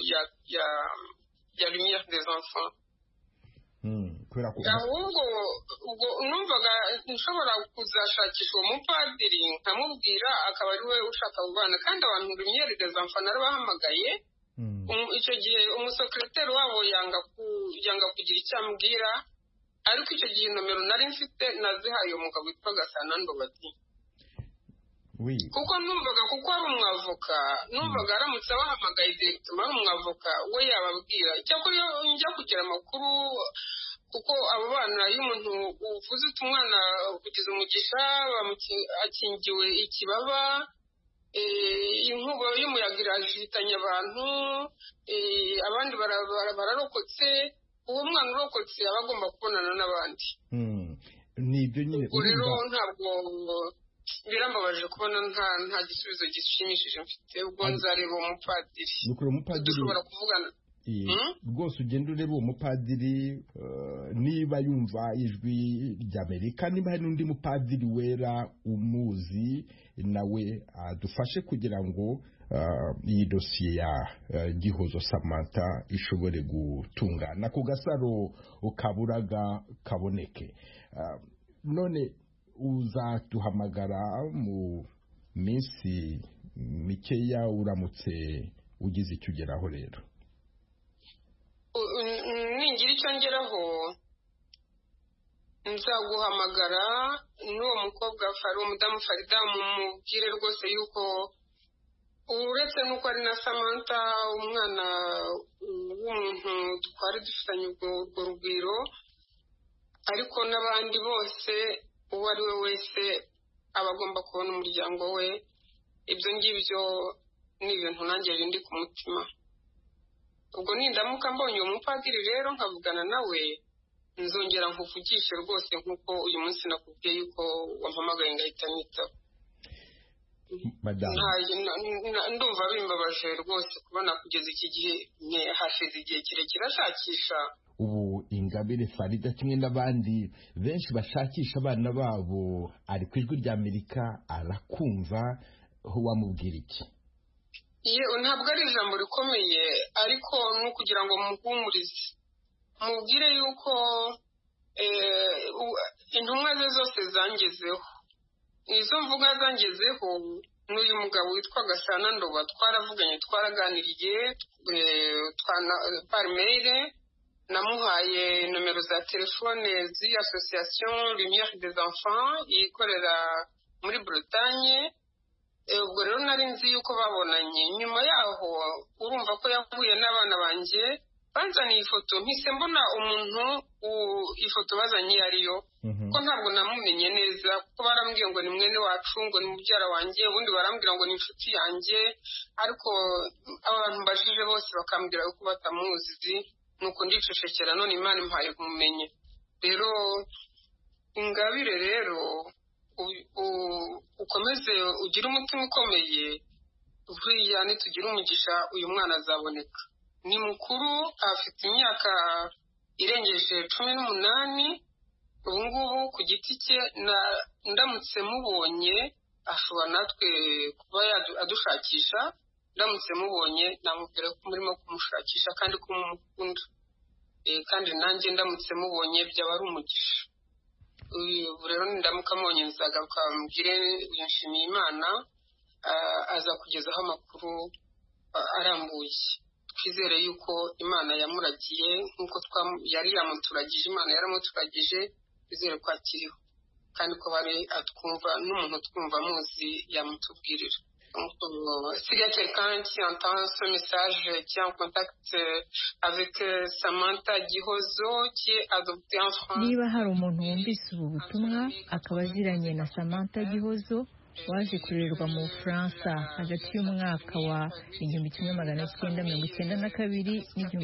ya lumière des enfants. Ahubwo ubwo numvaga nshobora kuzashakisha uwo mupadiri nkamubwira akaba ari we ushaka abo bana, kandi abantu lumière des enfants narabahamagaye. Icyo gihe umusekreteri wabo yanga kugira icyo ambwira, ariko icyo gihe nomero nari mfite nazihaye umugabo witwa Gasana Ndoba. Kuko numvaga kuko ari umwavoka, numvaga aramutse abahamagaye directement ari umwavoka we yababwira. Icyakora njya kugira amakuru, kuko abo bana iyo umuntu uvuze uti umwana kugize umugisha akingiwe ikibaba, inkuba y'umuyaga irahitanye abantu, abandi bararokotse, uwo mwana urokotse aba agomba kubonana n'abandi.
Nibyo nyine.
Rero ntabwo birambabaje kubona nta gisubizo gishimishije mfite. Ubwo nzareba umupadiri.
Nukuri umupadiri
dushobora kuvugana.
Rwose ugenda ureba uwo mupadiri, niba yumva Ijwi ry'Amerika, niba hari n'undi mupadiri wera umuzi nawe adufashe kugira ngo iyi dosiye ya Gihozo Samantha ishobore gutungana, ku Gasaro Kaburaga kaboneke. None uzatuhamagara mu minsi mikeya uramutse ugize icyo ugeraho. Rero
ningira icyo ngeraho nzaguhamagara n'uwo mukobwa umudamu Farida, mumubwire rwose yuko uretse n'uko ari na Samantha umwana w'umuntu twari dufitanye ubwo rugwiro, ariko n'abandi bose uwo ari we wese aba agomba kubona umuryango we. Ibyo ngibyo ni ibintu nanjye bindi ku mutima. Ubwo nindamuka mbonye uwo mupadiri rero nkavugana nawe, nzongera nkuvugishe rwose nk'uko uyu munsi nakubwiye yuko wampamagaye ngahita nitaba. Ndumva bimbabaje rwose kubona kugeza iki gihe hashize igihe kirekire ashakisha.
Ubu Ingabire Farida kimwe n'abandi benshi bashakisha abana babo ari ku ijwi ry'Amerika arakumva, ho wamubwira iki?
Ntabwo ari ijambo rikomeye ariko ni ukugira ngo muhumurize, mubwire yuko intumwa ze zose zangezeho. Izo mvuga zangezeho n'uyu mugabo witwa Gasana Ndoba twaravuganye, twaraganiriye par mail, namuhaye nomero za telefone z'iyi association Lumière des Enfants ikorera muri Bretagne. Ubwo rero nari nzi yuko babonanye. Nyuma yaho urumva ko yahuye n'abana banjye, banzaniye ifoto, mpise mbona umuntu ifoto bazanye ariyo, ko ntabwo namumenye neza, kuko barambwiye ngo ni mwene wacu, ngo ni mubyara wanjye, ubundi barambwira ngo ni inshuti yanjye, ariko abantu mbajije bose bakambwira ko batamuzi, nuko ndicecekera, none Imana impaye kumumenye. Rero Ingabire rero ukomeze ugire umutima ukomeye, buriya nitugira umugisha uyu mwana azaboneka. Ni mukuru, afite imyaka irengeje 18. Ubu ngubu ku giti cye ndamutse mubonye ashobora natwe kuba adushakisha. Ndamutse mubonye namubwira ko murimo kumushakisha kandi ko mumukunda, kandi nanjye ndamutse mubonye byaba ari umugisha. Rero ndamuka mbonye nzagaruka mbwire yashimiye Imana, aza kugezaho amakuru arambuye. Twizere yuko Imana yamuragiye nk'uko yari yamuturagije, Imana yaramuturagije, twizere ko akiriho kandi ko bari atwumva, n'umuntu twumva muzi yamutubwirira. S'il y a quelqu'un qui entend ce message, qui est en contact avec Samantha Gihozo, qui est adoptée en France.
Niba hari umuntu wumvise ubu butumwa akaba aziranye na Samantha Gihozo waje kurerwa mu Bufaransa hagati y'umwaka wa 1992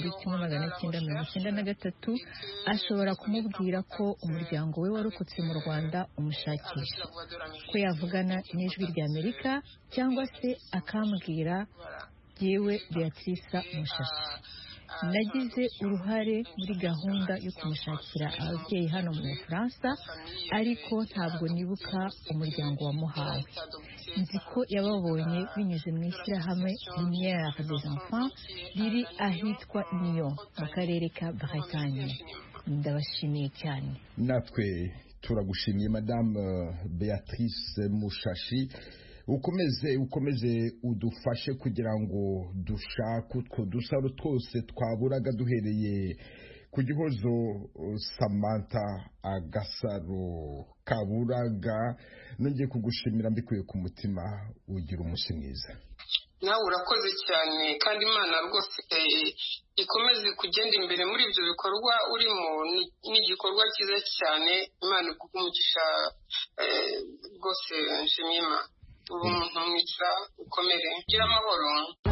n'1993, ashobora kumubwira ko umuryango we warokotse mu Rwanda umushakisha, ko yavugana n'ijwi ry'Amerika cyangwa se akambwira yewe Beatrice Mushashi. Nagize uruhare muri gahunda yo kumushakira ababyeyi hano mu Bufaransa, ariko ntabwo nibuka umuryango wamuhawe. Nzi ko yababonye binyuze mu ishyirahamwe Lumière des Enfants riri ahitwa Nyon mu karere ka Bretagne. Ndabashimiye cyane.
Natwe turagushimiye Madame Beatrice Mushashi. Ukomeze udufashe kugira ngo dushake utwo dusaro twose twaburaga duhereye ku Gihozo Samantha Agasaro kaburaga. Nongeye kugushimira mbikuye ku mutima, ugira umunsi mwiza.
Nawe urakoze cyane kandi Imana rwose ikomeze kugenda imbere muri ibyo bikorwa urimo. Ni igikorwa cyiza cyane, Imana ikumugisha rwose. Nshimiye Imana. Umuntu mwiza ukomere, gira amahoro.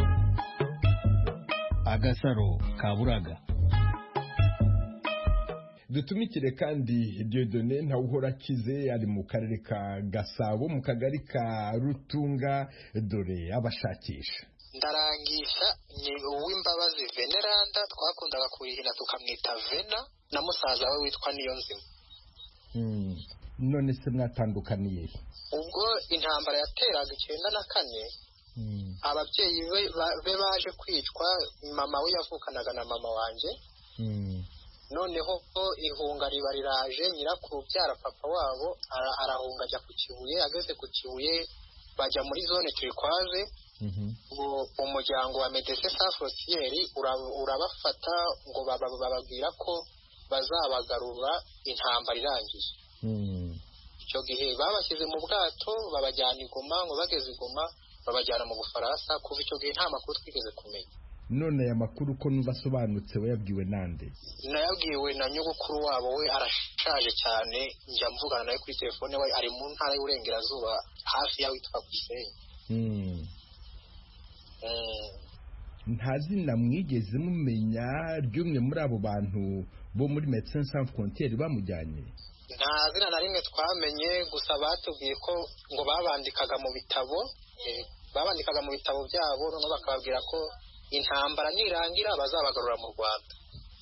Agasaro kaburaga.
Dutumikire kandi Dieudonné Ntawuhorakize ari mu karere ka Gasabo mu kagari ka Rutunga, dore abashakisha.
Ndarangisha ni Uwimbabazi Veneranda, twakundaga kurihina tukamwita Vena, na musaza we witwa Niyonzima.
None se mwatandukaniye?
Ubwo intambara yateraga 94, ababyeyi be baje kwicwa, mama we yavukanaga na mama wanje. Noneho ihunga riba riraje, nyirakuru byara papa wabo arahunga ajya ku Kibuye. Ageze ku Kibuye bajya muri zone turikwaze. Umuryango wa Médecins Sans Frontières urabafata ngo bababwira ko bazabagarura intambara irangiye. Icyo gihe babashyize mu bwato babajyana i Goma, ngo bageze i Goma babajyana mu Bufaransa. Kuva icyo gihe nta makuru twigeze kumenya.
None aya makuru ko nubasobanutse wayabwiwe nande?
Nayabwiwe na nyogokuru wabo, we arashaje cyane, njya mvugana nawe kuri telefone. We ari mu ntara y'Uburengerazuba hafi y'aho witwa Gisenyi.
nta zina mwigeze mumenya ry'umwe muri abo bantu bo muri Médecins Sans Frontières bamujyanye?
nta zina na rimwe twamenye, gusa batubwiye ko ngo babandikaga mu bitabo byabo, noneho bakababwira ko intambara nirangira bazabagarura mu Rwanda.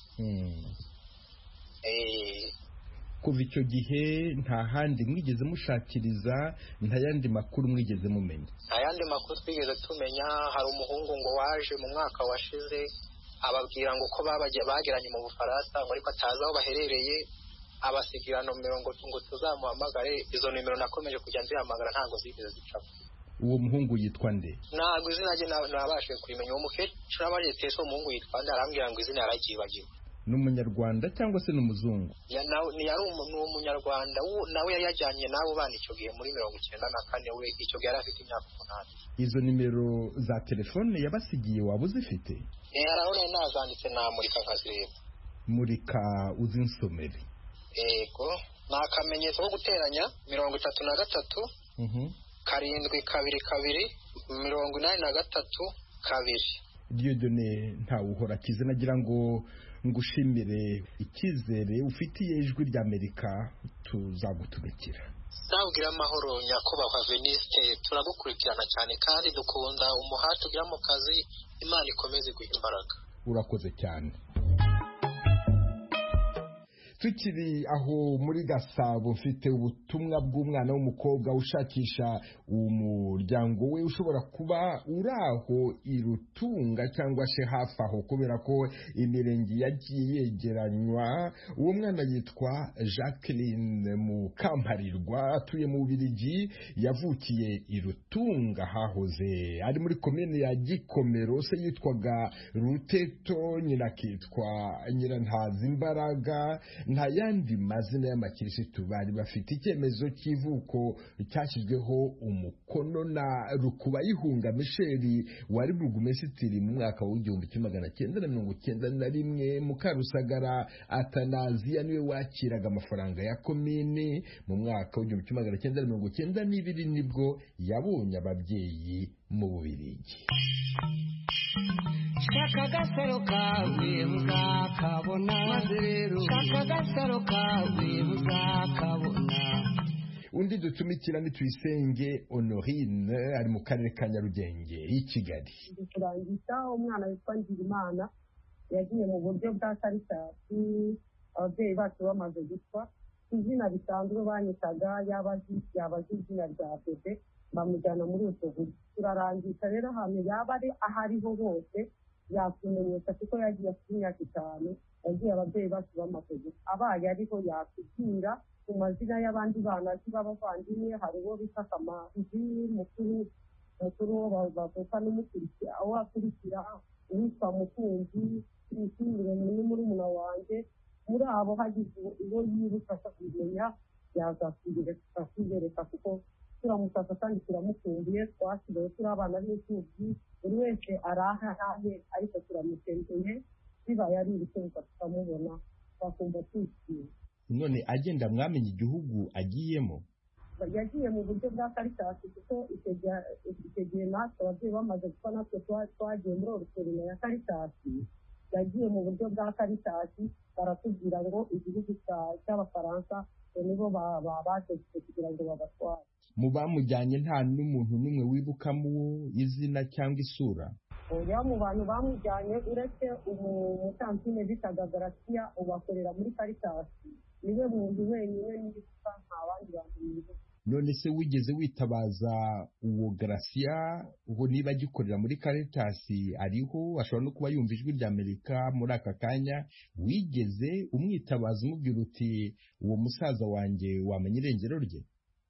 Kuva icyo gihe nta handi mwigeze mushakiriza, nta yandi makuru mwigeze mumenya?
Nta yandi makuru twigeze tumenya. Hari umuhungu ngo waje mu mwaka washize ababwira ngo ko bageranye mu Bufaransa ngo ariko atazi aho baherereye, abasigira nomero ngo tuzamuhamagare. Izo nimero nakomeje kujya nzihamagara ntabwo zigeze zicamo.
Uwo muhungu yitwa nde?
Ntabwo izina rye nabashije kurimenya. Uwo mukecuru abaje tese umuhungu yitwa nde, arambwira ngo izina yaragibagiwe.
Ni umunyarwanda cyangwa se ni umuzungu?
Yari umunyarwanda, nawe yari yajyanye nabo bana icyo gihe muri 1994. we icyo gihe yari afite imyaka 8.
Izo nimero za telefone yabasigiye waba uzifite?
Arabona nazanditse namurika nkazireba.
Murika uzinsomere.
Yego, ni akamenyetso ko guteranya 33 karindwi 22 83 2.
Dieudonné Ntawuhora Kize, nagira ngo ngushimire icyizere ufitiye Ijwi ry'Amerika, tuzagutumikira.
Nabwira amahoro nyakubahwa Veniste, turagukurikirana cyane kandi dukunda umuhate ugira mu kazi. Imana ikomeze guha imbaraga.
Urakoze cyane. Tukiri aho muri Gasabo, mfite ubutumwa bw'umwana w'umukobwa ushakisha umuryango we ushobora kuba uraho Irutunga cyangwa se hafi aho, kubera ko imirenge yagiye yegeranywa. Uwo mwana yitwa Jacqueline Mukamparirwa, atuye mu Bubiligi, yavukiye Irutunga hahoze ari muri komine ya Gikomero. Se yitwaga Ruteto, nyina akitwa Nyirantazimbaraga. Nta yandi mazina y'amakirisitu bari bafite. Icyemezo cy'ivuko cyashyizweho umukono na Rukubayihunga Michel wari burugumesitiri mu mwaka w'1991. Mukarusagara Atanaziya niwe wakiraga amafaranga ya komini. Mu mwaka w'1992 nibwo yabonye ababyeyi mu Bubiligi.
Shaka agasaro kawe muzakabona, maze rero shaka agasaro kawe muzakabona.
Undi dutumikira ni Tuyisenge Honorine, ari mu karere ka Nyarugenge i Kigali.
Turangiza umwana witwa Ngirimana yagiye mu buryo bwa Karitasi, ababyeyi bacu bamaze gupfa. Izina bisanzwe banyitaga yabazi izina rya bebe, bamujyana muri ubwo buryo. Turarangiza rero ahantu yaba ari ahariho hose yakumenyesha, kuko yagiye afite imyaka 5, yagiye ababyeyi bacu bamaze gupfa. Abaye ariho yakubwira ku mazina y'abandi bana b'abavandimwe. Hari uwo bita Kamanzi mukuru wo bavuka n'umukurikira, aho akurikira uwitwa Mukunzi, Isingire ni murumuna wanjye. Muri abo hagize uwo yibuka akabimenya yazakwibereka, kuko turamutaka kandi turamukundiye. Twasigaye turi abana b'imfubyi, buri wese arahahe, ariko turamukeneye. Bibaye ari ibishoboka tukamubona, twakumva twishimye.
None agenda mwamenye igihugu agiyemo?
Yagiye mu buryo bwa Karitasi, kuko icyo gihe natwe ababyeyi bamaze gupfa, natwe twagiye muri orusorine ya Karitasi. Yagiye mu buryo bwa Karitasi, baratubwira ngo igihugu cy'Abafaransa nibo bategetse kugira ngo babatware.
Mu bamujyanye nta n'umuntu n'umwe wibukamo izina cyangwa isura?
Oya, mu bantu bamujyanye uretse umutantine bitaga Garcia ubakorera muri Karitasi, niwe muntu wenyine nibuka, nta bandi bantu bibuka.
None se wigeze witabaza uwo Garcia, ubu niba agikorera muri Karitasi ariho, ashobora no kuba yumva Ijwi ry'Amerika muri aka kanya? Wigeze umwitabaza umubwira uti uwo musaza wanjye wamenya irengero rye?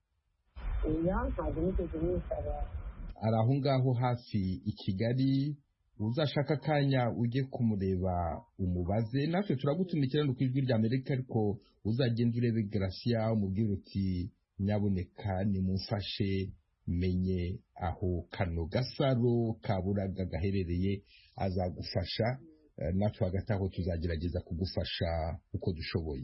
Oya, ntabwo nigeze mwitabaza.
Ari aho ngaho hafi i Kigali, uzashaka akanya ujye kumureba umubaze. Natwe turagutumikira no ku Ijwi ry'Amerika, ariko uzagenda urebe Garcia umubwire uti nyaboneka nimumfashe menye aho kano gasaro Kaburaga gaherereye, azagufasha. Natwe hagati aho tuzagerageza kugufasha uko dushoboye.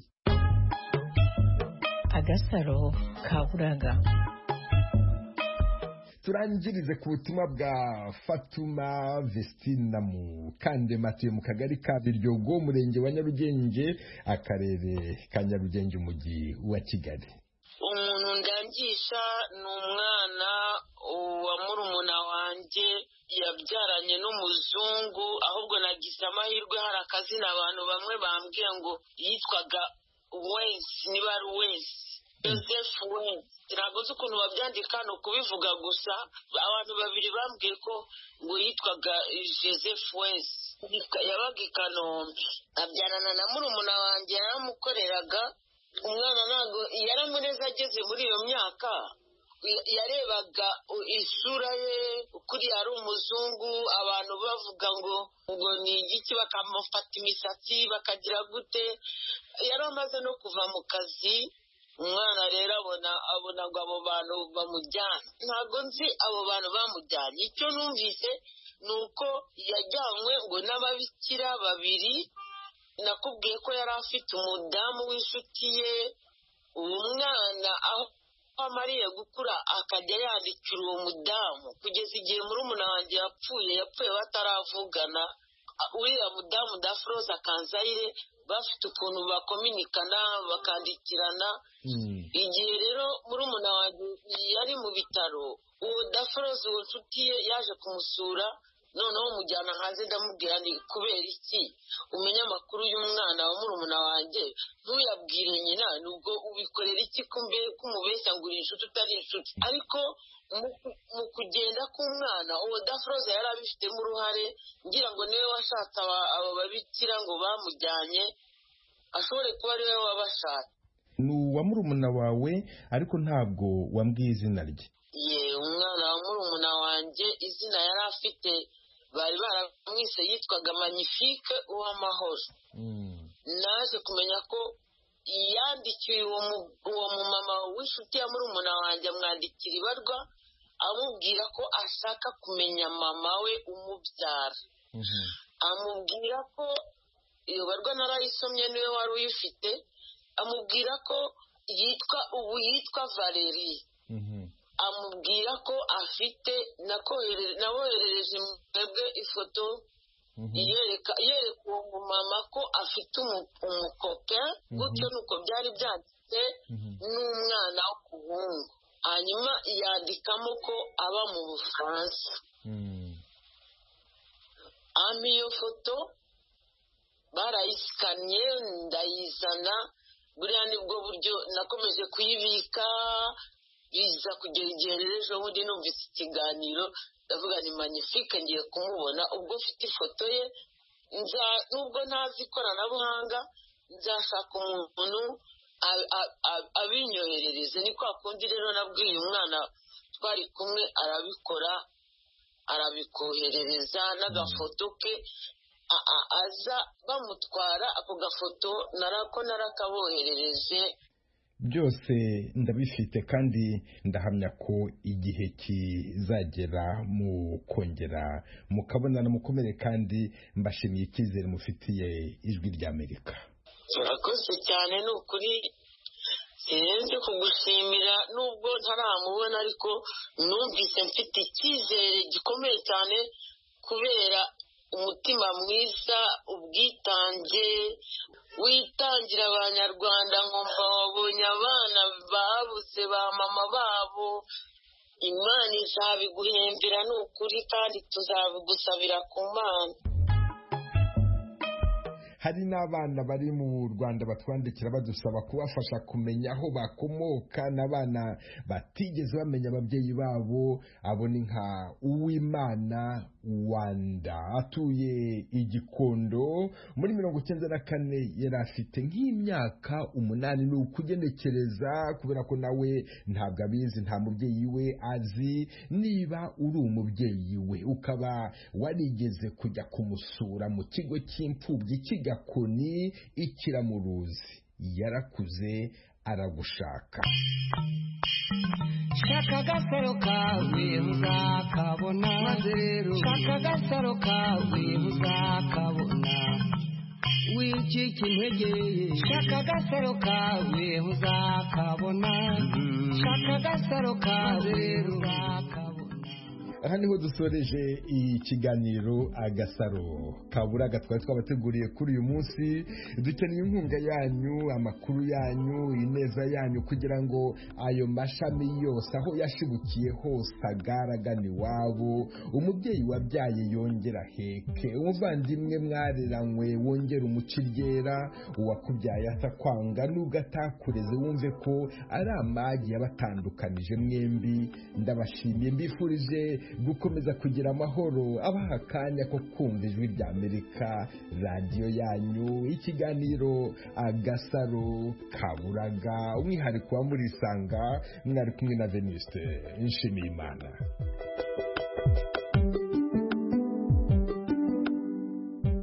Agasaro Kaburaga.
turangirize ku butumwa bwa Fatuma Vestina Mukandematuye mu kagari ka Biryogo, umurenge wa Nyarugenge, akarere ka Nyarugenge, umujyi wa Kigali.
Umuntu ndangisha ni umwana wa murumuna wanjye yabyaranye n'umuzungu, ahubwo nagize amahirwe hari akazina abantu bamwe bambwiye ngo yitwaga Wese, niba ari Wese, Joseph Wese. Ntabwo nzi ukuntu babyandika, ni ukubivuga gusa. Abantu babiri bambwiye ko ngo yitwaga Joseph Wese, yabaga i Kanombe. Abyarana na murumuna wanjye, yaramukoreraga. Umwana ntabwo yaramureze ageze muri iyo myaka, yarebaga isura ye ukuri ari umuzungu, abantu bavuga ngo ni igiki, bakamufata imisatsi bakagira gute. Yari amaze no kuva mu kazi, umwana rero abona ngo abo bantu bamujyana. Ntabwo nzi abo bantu bamujyanye. Icyo numvise ni uko yajyanywe ngo n'ababikira babiri. Nakubwiye ko yari afite umudamu w'inshuti ye. Uwo mwana aho amariye gukura akajya yandikira uwo mudamu kugeza igihe murumuna wanjye yapfuye bataravugana. Uriya mudamu Dafroze Akanzayire bafite ukuntu bakominikana bakandikirana. Igihe rero murumuna wanjye yari mu bitaro, uwo Dafroze uwo nshuti ye yaje kumusura, noneho mujyana hanze. Ndamubwira ni kubera iki umenya amakuru y'umwana wa murumuna wanjye ntuyabwire nyina, nubwo ubikorera iki kumubeshya ngo uri inshuti utari inshuti. Ariko mu kugenda k'umwana uwo Dafroze yari abifitemo uruhare, ngira ngo niwe washatse abo babikira ngo bamujyanye, ashobore kuba ari we wabashatse.
Ni uwa murumuna wawe ariko ntabwo wambwiye izina rye.
Umwana wa murumuna wanjye izina yari afite bari baramwise yitwaga Magnifique Uwamahoro. Naje kumenya ko yandikiye uwo mumama w'inshuti ya murumuna wanjye, amwandikira ibarwa amubwira ko ashaka kumenya mama we umubyara. Amubwira ko iyo barwa narayisomye, niwe wari uyifite. Amubwira ko yitwa Valerie. Amubwira ko afite naboherereje mwebwe ifoto yereka uwo mumama ko afite umukope, gutyo nuko byari byanditse, n'umwana w'umuhungu. Hanyuma yandikamo ko aba mu Bufaransa. Iyo foto barayisikanye ndayizana. Buriya nibwo buryo nakomeje kuyibika, biza kugera igihe rero ejo bundi numvise ikiganiro, ndavuga ni Magnifique ngiye kumubona. Ubwo ufite ifoto ye, nubwo ntazi ikoranabuhanga, nzashaka umuntu abinyoherereze. Ni kwa kundi rero nabwiye umwana twari kumwe, arabikora, arabikoherereza n'agafoto ke. Aza bamutwara ako gafoto narakaboherereje.
Byose ndabifite kandi ndahamya ko igihe kizagera mu kongera mukabonana mukomere, kandi mbashimiye icyizere mufitiye Ijwi ry'Amerika.
Murakoze cyane, ni ukuri sinzi kugushimira, nubwo ntaramubona ariko numvise mfite icyizere gikomeye cyane kubera umutima mwiza, ubwitange witangira abanyarwanda. Nkumva wabonye abana babuze ba mama babo, Imana izabiguhembera ni ukuri, kandi tuzabigusabira ku Mana.
Hari n'abana bari mu Rwanda batwandikira badusaba kubafasha kumenya aho bakomoka, n'abana batigeze bamenya ababyeyi babo. Abo ni nka Uwimana Wanda, atuye i Gikondo. Muri 1994 yari afite nk'imyaka 8. ni ukugenekereza kubera ko nawe ntabwo abizi, nta mubyeyi we azi. Niba uri umubyeyi we ukaba warigeze kujya kumusura mu kigo cy'imfubyi Kigakoni Ikiramuruzi, yarakuze aragushaka.
Shaka agasaro kawe uzakabona, maze rero shaka agasaro kawe uzakabona. Wicika intege, shaka agasaro kawe uzakabona. Shaka agasaro kawe uzakabona.
aha niho dusoreje ikiganiro Agasaro Kaburaga twari twabateguriye kuri uyu munsi. Dukeneye inkunga yanyu, amakuru yanyu, ineza yanyu kugira ngo ayo mashami yose aho yashibukiye hose agaragane iwabo, umubyeyi wabyaye yongera heke, umuvandimwe mwareranywe wongera umuciryera, uwakubyaye atakwanga nubwo atakureze wumve ko ari amagi yabatandukanije mwembi. Ndabashimiye, mbifurije gukomeza kugira amahoro, abaha akanya ko kumva ijwi rya Amerika, radiyo yanyu, ikiganiro Agasaro Kaburaga, umwihariko wa Murisanga, mwari kumwe na Venuste Nshimiyimana.